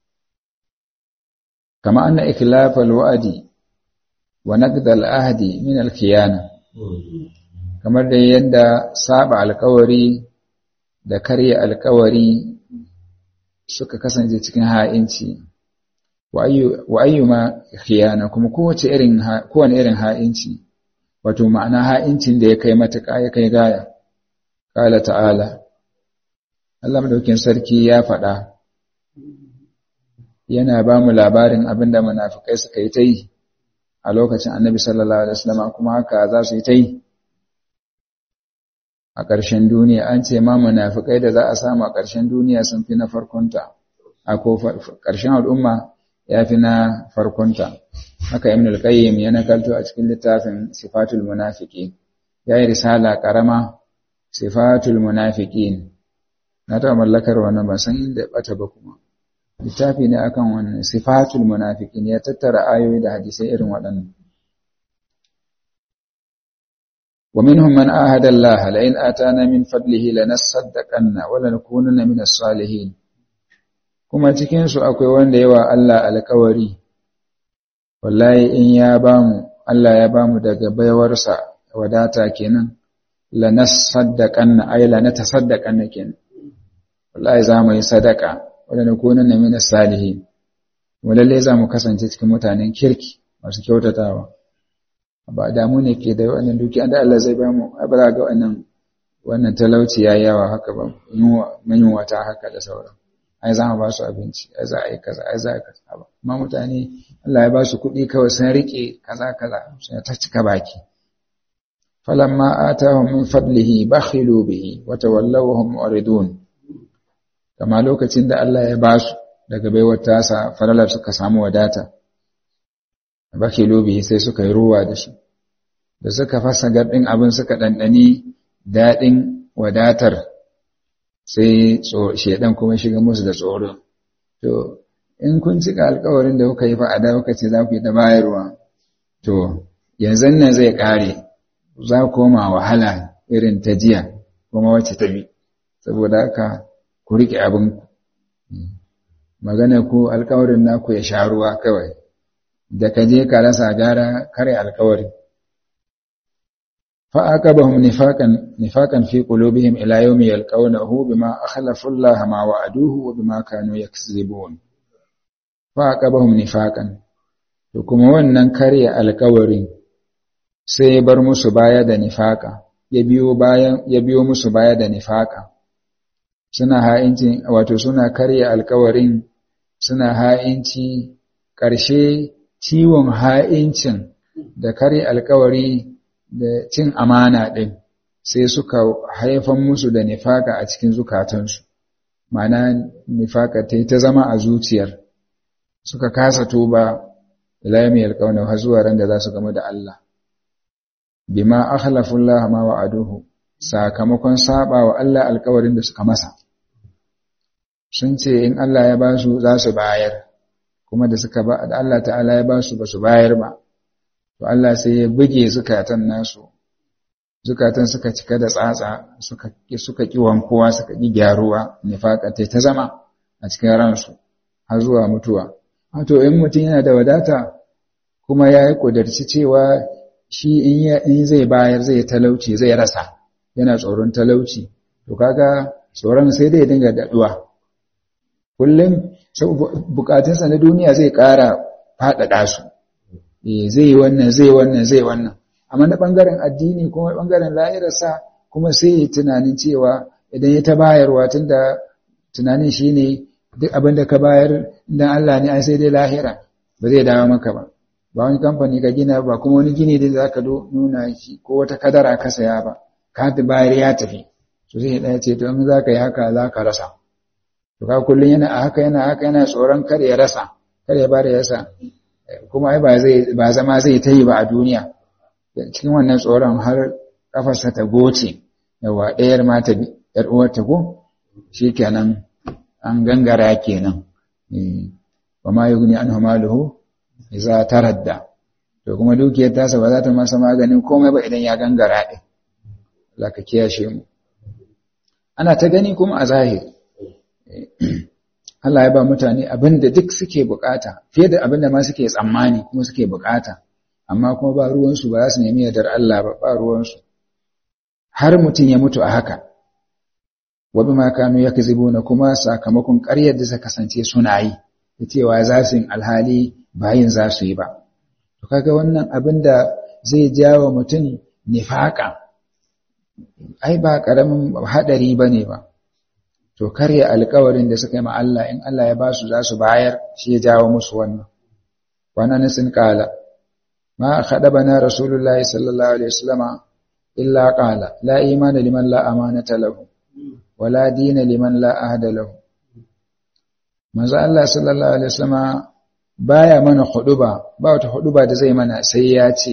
[SPEAKER 1] Kama anna ikhlafal wa'di wa naqdal ahdi min al-khiyana, kamar da yadda saba alƙawari da karya alƙawari suka kasance cikin ha'inci, wa ayyuma khiyana, kuma kowace irin kowane irin ha'inci, wato ma'ana ha'incin da ya kai matuƙa ya kai gaya. Qala ta'ala, Allah madaukakin sarki ya faɗa, yana ba mu labarin abinda munafikai suka yi ta yi a lokacin Annabi sallallahu alaihi wasallam, kuma haka za su yi ta yi a ƙarshen duniya. An ce ma munafikai da za a samu a ƙarshen duniya sun fi na farkonta, a ko ƙarshen al'umma ya fi na farkonta. Haka Ibn al-Qayyim ya nakalto a cikin littafin Sifatul Munafiqin, ya yi risala ƙarama Sifatul Munafiqin. Na taɓa mallakar wannan, ba san inda ɓata ba kuma. Littafi ne akan wannan Sifatul Munafiqin, ya tattara ayoyi da hadisai irin waɗannan. ومنهم من آهد الله لئن آتانا من فضله لنصدقن ولنكونن من الصالحين. kuma cikin su akwai wanda yawa Allah alƙawari, wallahi in ya bamu, Allah ya bamu daga baiwarsa wadata kenan, lanasaddaqanna ay lanatasaddaqanna kenan, wallahi za mu yi sadaka, walanukunanna min as-salihin, wallahi za mu kasance cikin mutanen kirki masu kyautatawa. Ba damu ne ke da wannan dukiya da Allah zai bamu, ba za ga wannan wannan talauci yayi yawa haka ba, mun wata haka da sauran. Ai za mu ba su abinci, ai za a yi kaza, ai za a yi kaza ba. Amma mutane Allah ya ba su kuɗi kawai sun rike kaza kaza, sun ta cika baki. Falamma atahum min fadlihi bakhilu bihi wa tawallaw hum mu'ridun. Kama lokacin da Allah ya ba su daga baiwar tasa, falalar suka samu wadata, bakhilu bihi sai suka yi ruwa da shi, da suka fasa gardin abin suka ɗanɗani daɗin wadatar, sai shedan kuma shiga musu da tsoro. To in kun cika alƙawarin da kuka yi fa a da kuka ce za ku yi ta bayarwa, to yanzu nan zai ƙare, za ku koma wahala irin ta jiya kuma wacce ta bi, saboda haka ku riƙe abinku, magana ku alƙawarin naku ya sha ruwa kawai, da ka je ka rasa gara kare alkawari. Fa'aqabahum nifaqan nifaqan fi qulubihim ila yawmi yalqawnahu bima akhlafu Allah ma wa'aduhu wa bima kanu yakzibun. Fa'aqabahum nifaqan, to kuma wannan kare alkawarin sai ya bar musu baya da nifaqa, ya biyo bayan ya biyo musu baya da nifaqa. Suna ha'inci, wato suna kare alkawarin, suna ha'inci, ƙarshe ciwon ha'incin da kare alkawari da cin amana ɗin sai suka haifan musu da nifaka a cikin zukatansu, ma'ana nifaka ta yi ta zama a zuciyar, suka kasa tuba ila yawmi yalqawna, har zuwa ran da za su gamu da Allah. Bima akhlafullah ma wa'aduhu, sakamakon saba wa Allah alkawarin da suka masa. Sun ce in Allah ya ba su za su bayar, kuma da suka ba da Allah ta'ala ya ba su ba su bayar ba, to Allah sai ya buge zukatan nasu, zukatan suka cika da tsatsa, suka suka ki wankowa, suka ki gyaruwa, nifaka ta ta zama a cikin ransu har zuwa mutuwa. To in mutum yana da wadata kuma ya yi kudarci cewa shi in ya in zai bayar zai talauci, zai rasa, yana tsoron talauci, to kaga tsoron sai dai ya dinga daɗuwa. kullum bukatunsa na duniya zai ƙara faɗaɗa su zai wannan zai wannan zai wannan amma na ɓangaren addini kuma ɓangaren lahirarsa kuma sai ya tunanin cewa idan ya ta bayarwa tun da tunanin shi ne duk abin da ka bayar idan Allah ne ai sai dai lahira ba zai dawo maka ba ba wani kamfani ka gina ba kuma wani gini da za ka nuna shi ko wata kadara ka saya ba ka bayar ya tafi to sai ɗaya ce to in za ka yi haka za ka rasa to ka kullum yana a haka yana haka yana tsoron kar ya rasa kar ya bada ya rasa kuma ai ba zai ba zama zai ta yi ba a duniya cikin wannan tsoron har kafarsa ta goce yawa ɗayar ma ta yar uwar ta ko shikenan an gangara kenan wa ma yughni anhu maluhu idza taradda to kuma dukiyar tasa ba za ta masa maganin komai ba idan ya gangara din Allah ka kiyashe mu ana ta gani kuma a zahiri Allah ya ba mutane abinda duk suke bukata fiye da abinda ma suke tsammani kuma suke bukata amma kuma ba ruwansu ba za su nemi yardar Allah ba ba ruwansu har mutum ya mutu a haka wa bima kanu yakzibuna kuma sakamakon ƙaryar da suka kasance suna yi da cewa za su yin alhali bayin za su yi ba to kaga wannan abinda zai jawo mutum nifaka ai ba karamin hadari bane ba to karya alƙawarin da suka yi ma Allah in Allah ya ba su za su bayar shi ya jawo musu wannan wannan sun kala ma khadabana rasulullahi sallallahu alaihi wasallama illa qala la imana liman la amanata lahu wala dina liman la ahda lahu manzo Allah sallallahu alaihi wasallama baya mana huduba ba wata huduba da zai mana sai ya ce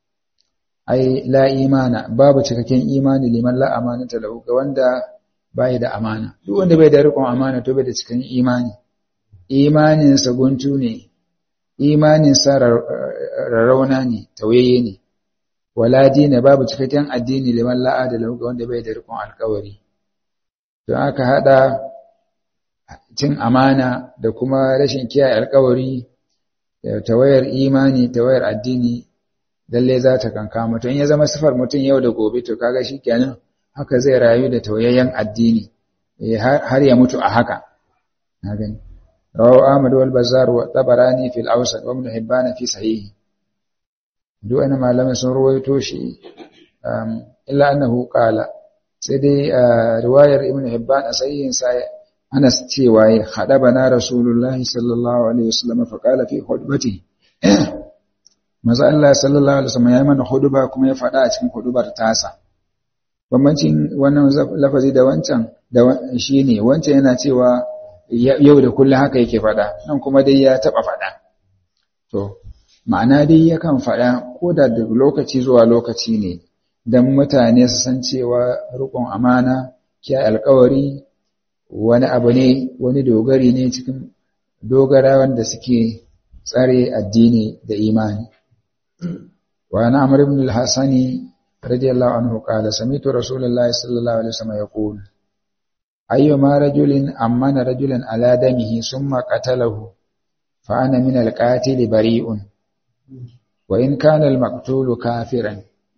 [SPEAKER 1] ai la imana babu cikakken imani liman la amanata lahu ga wanda bai da amana duk wanda bai da riƙon amana to bai da cikin imani imanin sa guntu ne imanin sa rarrauna ne tauyayye ne wala dina babu cikakken addini liman la adala ga wanda bai da riƙon alƙawari don aka hada cin amana da kuma rashin kiyaye alƙawari tawayar imani tawayar addini lalle za ta kankama to in ya zama sifar mutum yau da gobe to kaga shikenan haka zai rayu da tauyayyen addini har ya mutu a haka na gani rawahu Ahmad wal Bazzar wa Tabarani fil Awsat wa Ibn Hibban fi sahih duk ana malaman sun ruwaito shi illa annahu qala sai dai riwayar Ibn Hibban a sahihin sa Anas cewa ya hadabana Rasulullahi sallallahu alaihi wasallam fa qala fi khutbati manzo Allah sallallahu alaihi wasallam ya mana huduba kuma ya faɗa a cikin hudubar tasa bambancin wannan lafazi da wancan da shi ne wancan yana cewa yau da kullum haka yake faɗa nan kuma dai ya taɓa faɗa to ma'ana dai yakan faɗa ko da daga lokaci zuwa lokaci ne don mutane su san cewa riƙon amana kiyaye alƙawari wani abu ne wani dogari ne cikin dogara wanda suke tsare addini da imani wa na amr ibn al-hasani رضي الله عنه قال سمعت رسول الله صلى الله عليه وسلم يقول أيما رجل أمن رجلا على دمه ثم قتله فأنا من القاتل بريء وإن كان المقتول كافرا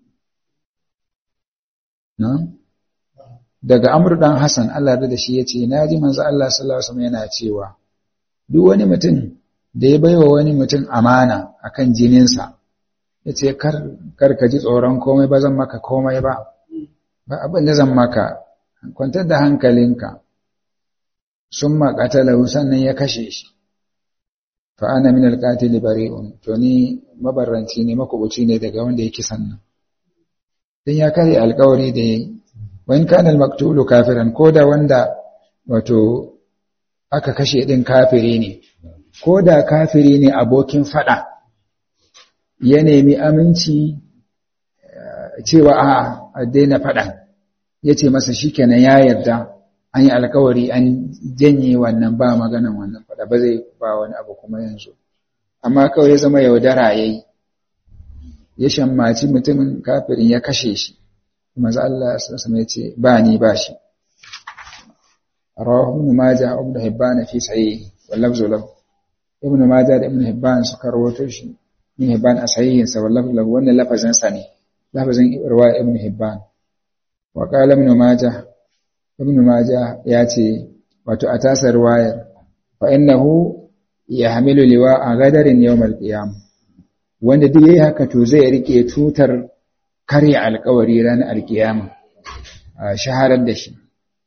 [SPEAKER 1] نعم daga Amr dan Hassan Allah ya da shi yace naji manzo Allah sallallahu alaihi wasallam yana cewa duk wani mutum da ya baiwa wani mutum amana akan jininsa ya ce kar ka ji tsoron komai ba zan maka komai ba ba abin da zan maka kwantar da hankalinka sun makatalahu sannan ya kashe shi fa ana min alqatil bari'un to ni mabarranci ne makubuci ne daga wanda yake sannan dan ya kare alƙawari da yayi wa in kana almaqtulu kafiran koda wanda wato aka kashe din kafiri ne koda kafiri ne abokin fada ya nemi aminci cewa a daina faɗan ya ce masa shi kenan ya yarda an yi alkawari an janye wannan ba maganan wannan faɗa ba zai ba wani abu kuma yanzu amma kawai ya zama yaudara ya yi ya shammaci mutumin kafirin ya kashe shi kuma za Allah ya ce ba ni ba shi rawahu ibn majah ibn hibban fi sahih wal lafzu lahu ibn majah da ibn hibban suka rawaito shi ibn hibban a sahihinsa wallahi lahu wannan lafazin sa ne lafazin riwaya ibn hibban wa qala ibn majah ibn majah ya ce wato a tasar riwayar fa innahu yahmilu liwa'a ghadarin yawm al-qiyamah wanda duk yayi haka to zai rike tutar karya alƙawari ranar alƙiyama shaharar da shi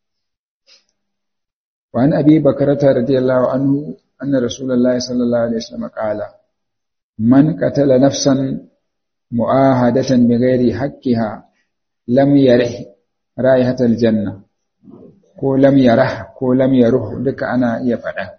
[SPEAKER 1] wa an abi bakrata radiyallahu anhu anna rasulullahi sallallahu alaihi wasallam qala man qatala nafsan mu'ahadatan bighairi haqqiha lam yarih raihatal janna ko lam yarah ko lam yaruh duka ana iya faɗa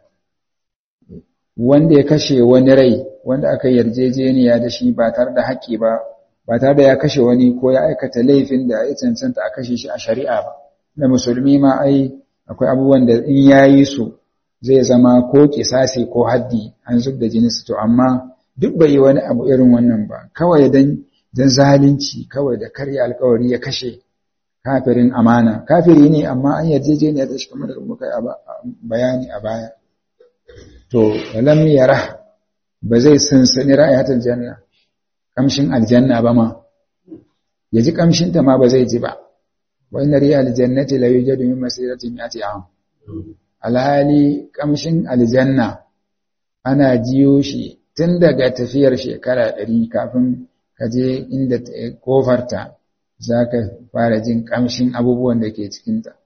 [SPEAKER 1] wanda ya kashe wani rai wanda aka yarjejeniya da shi ba tare da haƙƙi ba ba tare da ya kashe wani ko ya aikata laifin da ya cancanta a kashe shi a shari'a ba da musulmi ma ai akwai abubuwan da in yayi su zai zama ko kisasi ko haddi an zub da jini su to amma duk bai yi wani abu irin wannan ba kawai dan dan zalunci kawai da karya alƙawari ya kashe kafirin amana kafiri ne amma an yarjejeniya da shi kamar da muka yi bayani a baya to lam yara ba zai sansani ra'ihatul janna kamshin aljanna ba ma yaji kamshin ta ma ba zai ji ba wa inna riyal jannati la yujadu min masirati mi'ati am alhali kamshin aljanna ana jiyo shi tun daga tafiyar shekara ɗari kafin ka je inda kofarta zaka fara jin kamshin abubuwan da ke cikin ta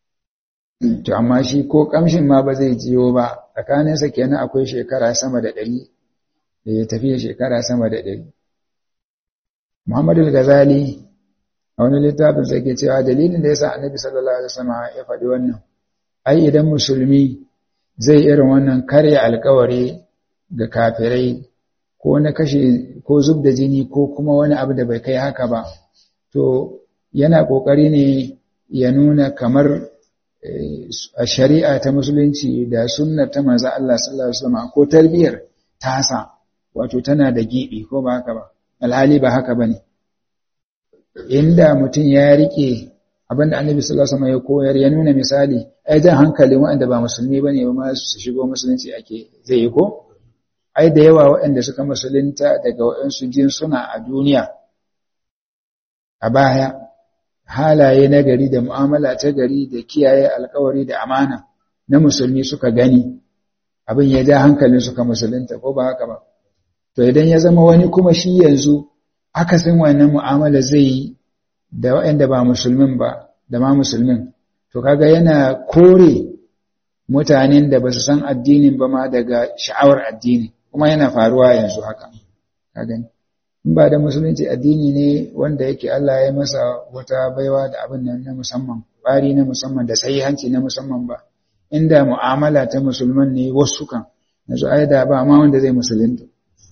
[SPEAKER 1] to amma shi ko kamshin ma ba zai jiyo ba tsakaninsa kenan akwai shekara sama da ɗari da ya tafiya shekara sama da ɗari. Muhammad al-Ghazali a wani littafin sai ke cewa dalilin da ya sa annabi sallallahu alaihi wasallam ya faɗi wannan ai idan musulmi zai irin wannan karya alkawari ga kafirai ko na kashe ko zub da jini ko kuma wani abu da bai kai haka ba to yana kokari ne ya nuna kamar a shari'a ta musulunci da sunnar ta manzo Allah sallallahu alaihi wasallam ko tarbiyar tasa wato tana da gibi ko ba haka ba alhali ba haka bane inda mutum ya rike abinda annabi sallallahu alaihi wasallam ya koyar ya nuna misali ai jan hankalin waɗanda ba musulmi bane ba ma su shigo musulunci ake zai yi ko ai da yawa waɗanda suka musulunta daga waɗansu jinsuna a duniya a baya halaye na gari da mu'amala ta gari da kiyaye alkawari da amana na musulmi suka gani abin ya ja hankalin suka musulunta ko ba haka ba to idan ya zama wani kuma shi yanzu akasin wannan mu'amala zai yi da waɗanda ba musulmin ba da ma musulmin to kaga yana kore mutanen da ba su san addinin ba ma daga sha'awar addini kuma yana faruwa yanzu haka ka gani in ba da musulunci addini ne wanda yake Allah ya masa wata baiwa da abin nan na musamman bari na musamman da sahihanci na musamman ba inda mu'amala ta musulman ne wasu kan yanzu ai da ba ma wanda zai musulunta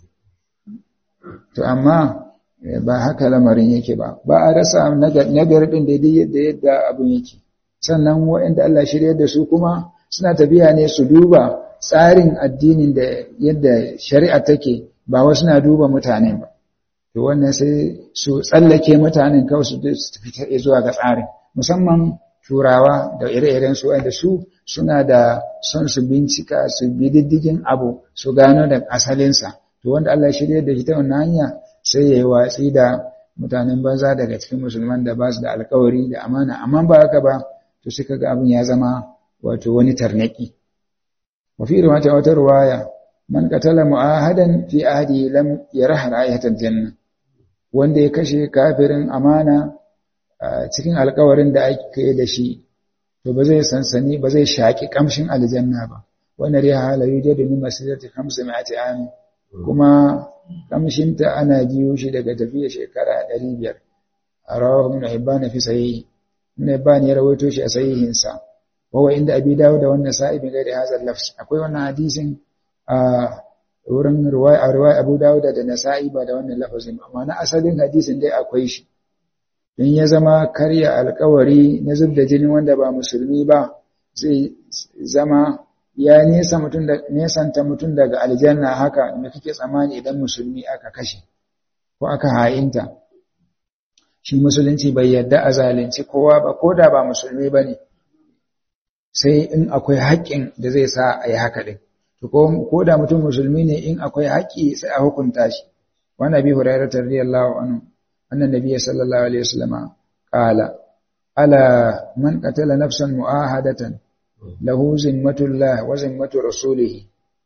[SPEAKER 1] to amma ba haka lamarin yake ba ba a rasa nagar din daidai yadda yadda abin yake sannan waɗanda Allah shirye da su kuma suna tafiya ne su duba tsarin addinin da yadda shari'a take ba wasu na duba mutane ba to wannan sai su tsallake mutanen kawai su tafi zuwa ga tsarin musamman turawa da ire-iren su wanda su suna da son su bincika su bi diddigin abu su gano da asalinsa to wanda Allah shirye da shi ta wannan hanya sai yayi watsi da mutanen banza daga cikin musulman da ba su da alkawari da amana amma ba haka ba to sai kaga abin ya zama wato wani tarnaki wa fi riwayata wata riwaya man qatala mu'ahadan fi ahdi lam yarah ra'ihatal janna wanda ya kashe kafirin amana cikin alkawarin da ake da shi to ba zai sansani ba zai shaki kamshin aljanna ba wannan riha la yujadu min masirati khamsami'ati am kuma kamshinta ana jiyo shi daga tafiya shekara ɗari biyar rawahu ibn hibban fi sahih ibn hibban ya rawaito shi a sahihinsa wawa inda abi dawud da wannan sa'i bin gairi hazal lafs akwai wannan hadisin a wurin riwaya riwaya abu dawud da nasa'i ba da wannan lafazin amma na asalin hadisin dai akwai shi in ya zama karya alkawari na zubda jini wanda ba musulmi ba zai zama ya nesa mutum da nesanta mutum daga aljanna haka me kake tsammani idan musulmi aka kashe ko aka hayinta shi musulunci bai yarda a zalunci kowa ba koda ba musulmi bane sai in akwai haƙƙin da zai sa a yi haka din to ko da mutum musulmi ne in akwai haƙƙi sai a hukunta shi wa nabi hurairah radiyallahu anhu annan nabiyyi sallallahu alaihi wasallam qala ala man qatala nafsan mu'ahadatan lahu zimmatullah wa zimmatu rasulih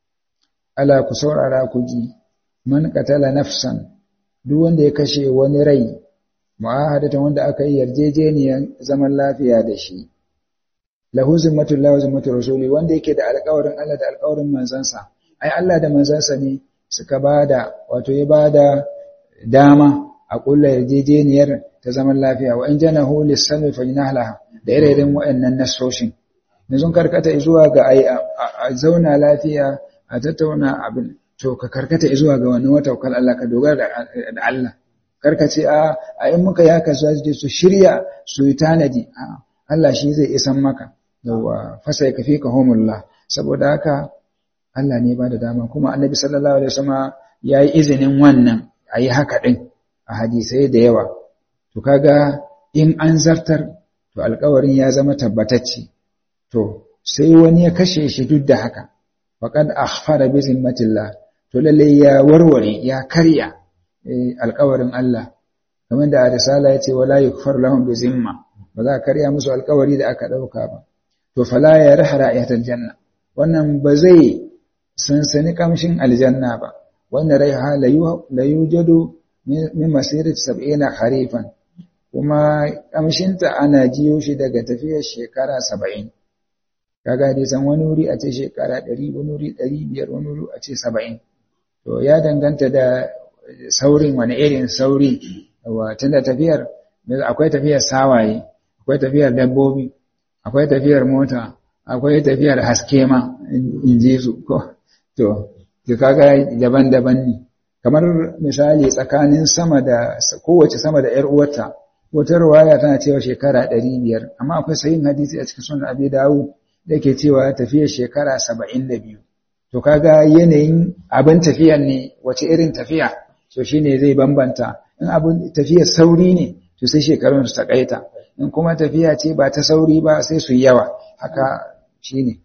[SPEAKER 1] ala ku saurara ku ji man qatala nafsan duk wanda ya kashe wani rai mu'ahadatan wanda aka yi yarjejeniyar zaman lafiya da shi lahu zimmatullah wa zimmatu rasulih wanda yake da alƙawarin Allah da alƙawarin manzansa ai Allah da manzansa ne suka bada wato ya bada dama a kulla yarjejeniyar ta zaman lafiya wa in janahu lis-sami fajnahlaha da irin waɗannan nasoshin yanzu karkata zuwa ga a zauna lafiya a tattauna abin to ka karkata zuwa ga wannan tawakkal Allah ka dogara da Allah karkace a a in muka yaka su su shirya su yi tanadi Allah shi zai isan maka yawa fasai kafika humullah saboda haka Allah ne ba da dama kuma Annabi sallallahu alaihi wasallam yayi izinin wannan ayi haka din a hadisai da yawa to kaga in an zartar to alƙawarin ya zama tabbatacce to sai wani ya kashe shi duk da haka faqad akhfara bi zimmatillah to lalle ya warware ya karya alƙawarin Allah kamar da risala yace wala yukfar lahum bi zimma ba za ka karya musu alƙawari da aka dauka ba to fala ya rahra ayatul janna wannan ba zai sansani kamshin aljanna ba wannan raiha la yujadu min masirati sab'ina kharifan kuma kamshinta ana jiyo shi daga tafiyar shekara saba'in kaga dai san wani wuri a ce shekara ɗari wani wuri ɗari biyar wani wuri a ce saba'in to ya danganta da saurin wani irin sauri wa tunda tafiyar akwai tafiyar sawaye akwai tafiyar dabbobi akwai tafiyar mota akwai tafiyar haske ma in ji su ko to kaga daban-daban ne kamar misali tsakanin sama da kowace sama da ‘yar uwarta, wata ruwaya tana cewa shekara ɗari biyar, amma akwai sayin hadisi a cikin sunan Abi Dawud da ke cewa tafiyar shekara saba'in da biyu. To kaga yanayin abin tafiyar ne wace irin tafiya, to shi ne zai bambanta. In abin tafiyar sauri ne, to sai shekarun su taƙaita. In kuma tafiya ce ba ta sauri ba sai su yawa, haka shi ne.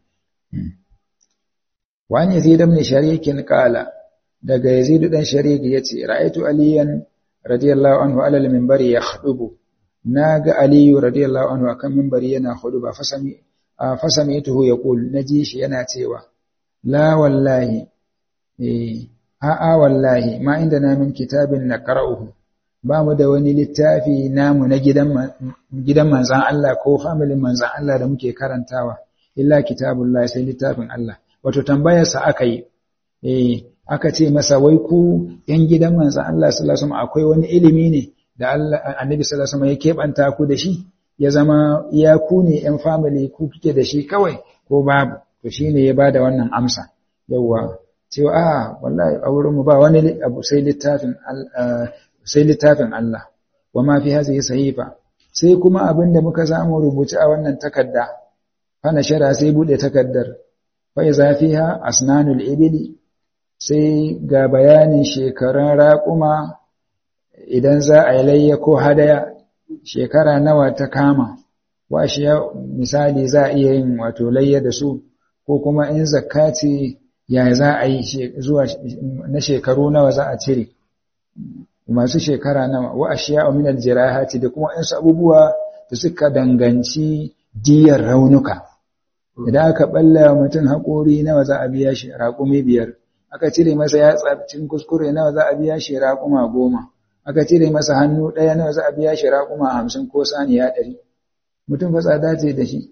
[SPEAKER 1] Wani zai damne sharikin ƙala, daga Yazid dan Sharik yace ra'aytu aliyan radiyallahu anhu ala al-minbari yakhutubu naga Ali radiyallahu anhu akan minbari yana khutuba fasami fasamituhu yaqul naji shi yana cewa la wallahi eh a a wallahi ma indana min kitabin naqra'uhu ba mu da wani littafi namu na gidan gidan manzon Allah ko familin manzon Allah da muke karantawa illa kitabullahi sai littafin Allah wato tambayar sa akai eh aka ce masa wai ku ‘yan gidan manzan Allah sallallahu Alaihi wasallam akwai wani ilimi ne da annabi sallallahu Alaihi wasallam ya keɓanta ku da shi ya zama iya ku ne ‘yan family ku kike da shi kawai ko babu to shi ne ya ba da wannan amsa yawwa cewa a wallahi a wurinmu ba wani abu sai littafin sai littafin Allah wa ma fi hazihi sahifa sai kuma abin da muka samu rubuce a wannan takarda fana shara sai bude takaddar fa iza fiha asnanul ibli sai ga bayanin shekarun raƙuma idan za a yi layya ko hadaya shekara nawa ta kama wa shi misali za a iya yin wato layya da su ko kuma in zakka ce ya za a yi zuwa na shekaru nawa za a cire masu shekara nawa wa ashiya min aljirahati da kuma in abubuwa da suka danganci diyar raunuka idan aka balla mutum haƙori nawa za a biya shi raƙumi biyar aka cire masa yatsa cikin kuskure nawa za a biya shi raƙuma goma aka cire masa hannu ɗaya nawa za a biya shi raƙuma hamsin ko saniya ɗari mutum fa tsada ce da shi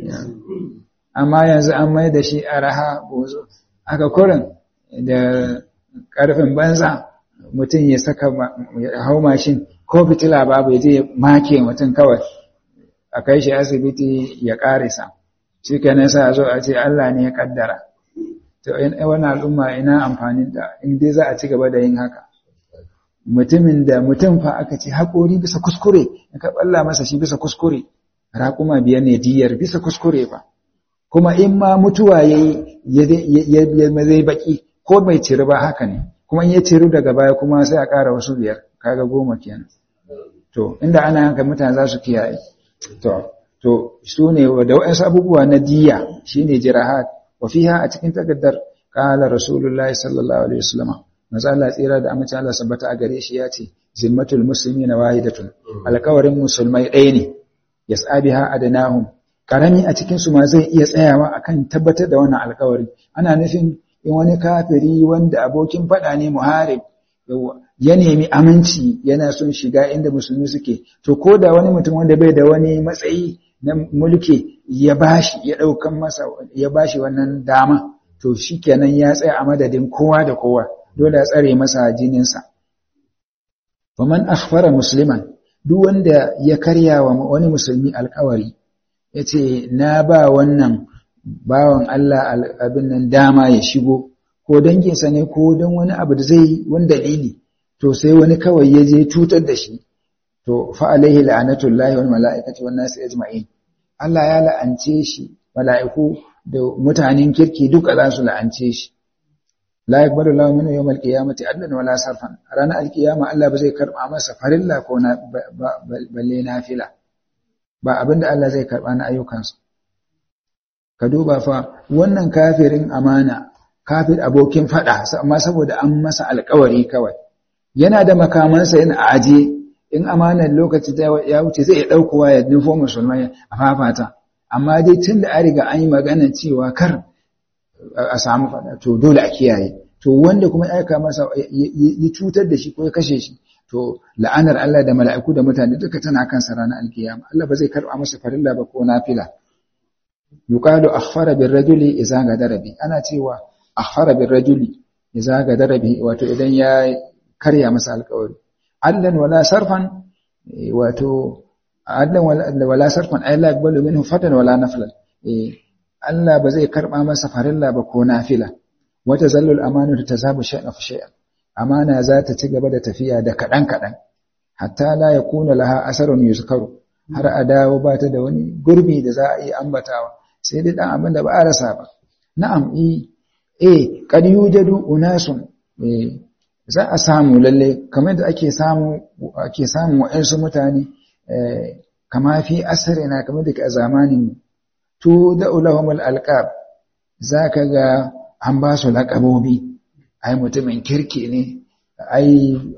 [SPEAKER 1] amma yanzu an mai da shi araha bozo aka kurin da ƙarfin banza mutum ya saka ya hau mashin ko fitila babu ya je make mutum kawai a kai shi asibiti ya ƙarisa shi kenan sa zo a ce Allah ne ya kaddara to in wannan al'umma ina amfanin da in dai za a ci gaba da yin haka mutumin da mutum fa aka ce haƙori bisa kuskure in ka balla masa shi bisa kuskure raƙuma biyar ne diyar bisa kuskure fa kuma in ma mutuwa yayi ya zai baki ko bai ciri ba haka ne kuma in ya ciru daga baya kuma sai a ƙara wasu biyar kaga goma kenan to inda ana yanka mutane za su kiyaye to to su ne da waɗansu abubuwa na diya shine jirahat wa fiha a cikin takaddar qala rasulullahi sallallahu alaihi wasallam manzo Allah tsira da amince Allah sabbata a gare shi ya ce zimmatul muslimina wahidatun alƙawarin musulmai ɗaya ne yas'a biha adanahum karami a cikin su ma zai iya tsayawa akan tabbatar da wannan alƙawari ana nufin in wani kafiri wanda abokin faɗa ne muharib ya nemi aminci yana son shiga inda musulmi suke to ko da wani mutum wanda bai da wani matsayi na mulki ya bashi ya daukan masa ya bashi wannan dama to shikenan ya tsaya a madadin kowa da kowa dole ya tsare masa jinin sa faman akhfara musliman duk wanda ya karya wa wani musulmi alƙawari yace na ba wannan bawan Allah abin nan dama ya shigo ko danginsa ne ko don wani abu da zai wani dalili to sai wani kawai ya je cutar da shi to fa alaihi la'natullahi wal mala'ikati wan nasi ajma'in Allah ya la'ance shi mala'iku da mutanen kirki duka za su la'ance shi la yaqbalu Allahu minhu yawmal qiyamati adlan wala sarfan ranar alkiyama Allah ba zai karba masa farilla ko na balle nafila ba abinda Allah zai karba na ayyukansa ka duba fa wannan kafirin amana kafir abokin fada amma saboda an masa alƙawari kawai yana da makamansa yana aje in amanar lokaci ya wuce zai daukowa ya nufo musulmai a fafata amma dai tunda an riga an yi magana cewa kar a samu fada to dole a kiyaye to wanda kuma ya aika masa ya cutar da shi ko ya kashe shi to la'anar Allah da mala'iku da mutane duka tana kansa ranar alkiyama Allah ba zai karba masa farilla ba ko nafila yuqalu akhfara birrajuli idza gadara bi ana cewa akhfara birrajuli idza gadara bi wato idan ya karya masa alƙawari allan wala sarfan wato allan wala sarfan ay la yaqbalu minhu fatan wala naflan Allah ba zai karba masa farilla ba ko nafila wata zallul amanu tazabu shay'an fa shay'an amana za ta ci gaba da tafiya da kadan kadan hatta la yakuna laha asarun yuzkaru har a dawo ba ta da wani gurbi da za a yi ambatawa sai dai dan abin da ba a rasa ba na'am eh eh kad yujadu unasun eh za a samu lalle kamar da ake samu ake samu wa'ansu mutane eh kama fi asrina kamar da ke a zamanin to da ulahumul alqab zaka ga an ba su laqabobi ai mutumin kirki ne ai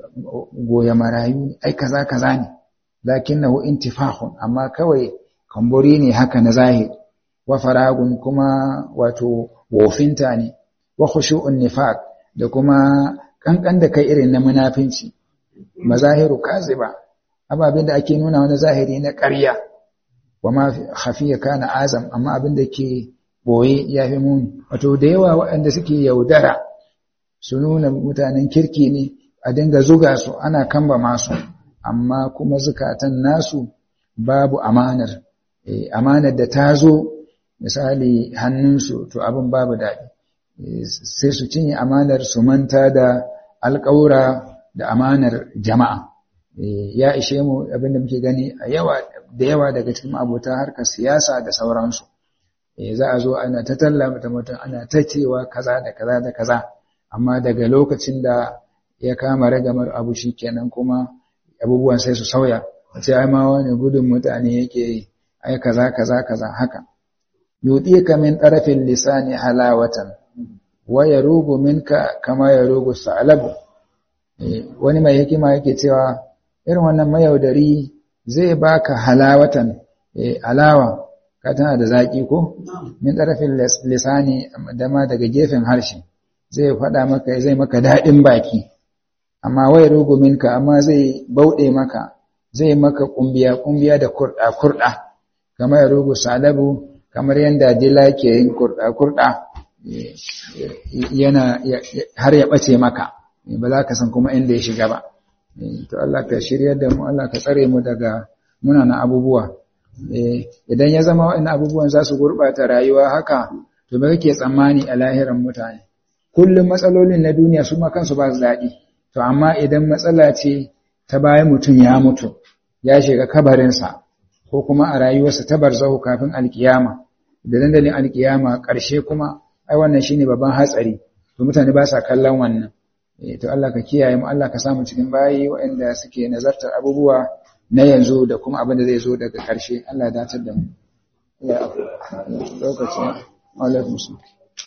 [SPEAKER 1] goya marayu ai kaza kaza ne lakinnahu intifahun amma kawai kamburi ne haka na zahiri wa faragun kuma wato wofinta ne wa khushu'un nifaq da kuma kankan da kai irin na munafinci mazahiru kaziba ababin da ake nuna wani zahiri na ƙarya wa ma khafiya kana azam amma abin da ke boye yafi muni wato da yawa waɗanda suke yaudara su nuna mutanen kirki ne a dinga zuga su ana kamba masu amma kuma zukatan nasu babu amanar eh, amanar da ta zo misali hannunsu to abin babu daɗi sai su cinye amanar su manta da alƙawura da amanar jama'a ya ishe mu abin da muke gani a yawa da yawa daga cikin abota harkar siyasa da sauransu za a zo ana ta tallata mutum ana ta cewa kaza da kaza da kaza amma daga lokacin da ya kama ragamar abu shikenan kuma abubuwan sai su sauya sai ai ma wani gudun mutane yake ai kaza kaza kaza haka yutika min tarafil lisani halawatan wa yarugu minka kama yarugu sa'labu wani mai hikima yake cewa irin wannan mayaudari zai baka halawatan alawa ka tana da zaki ko min tarafil lisani dama daga gefen harshe zai faɗa maka zai maka daɗin baki amma wai rugu minka amma zai bauɗe maka zai maka kumbiya kumbiya da kurɗa kurɗa kamar rugu salabu kamar yanda dila ke yin kurɗa kurɗa yana har ya ɓace maka ba za ka san kuma inda ya shiga ba to Allah ka shiryar da mu Allah ka tsare mu daga munanan abubuwa idan ya zama wa'annan abubuwan za su gurɓata rayuwa haka to me kake tsammani a lahiran mutane kullum matsalolin na duniya su ma kansu ba su daɗi to amma idan matsala ce ta bayan mutum ya mutu ya shiga kabarinsa ko kuma a rayuwarsa ta barzahu kafin alkiyama da dandalin alkiyama ƙarshe kuma ai wannan shine babban hatsari to mutane ba sa kallon wannan to Allah ka kiyaye mu Allah ka samu cikin bayi waɗanda suke nazartar abubuwa na yanzu da kuma abin da zai zo daga ƙarshe Allah ya dace da mu ya lokacin alaikum salam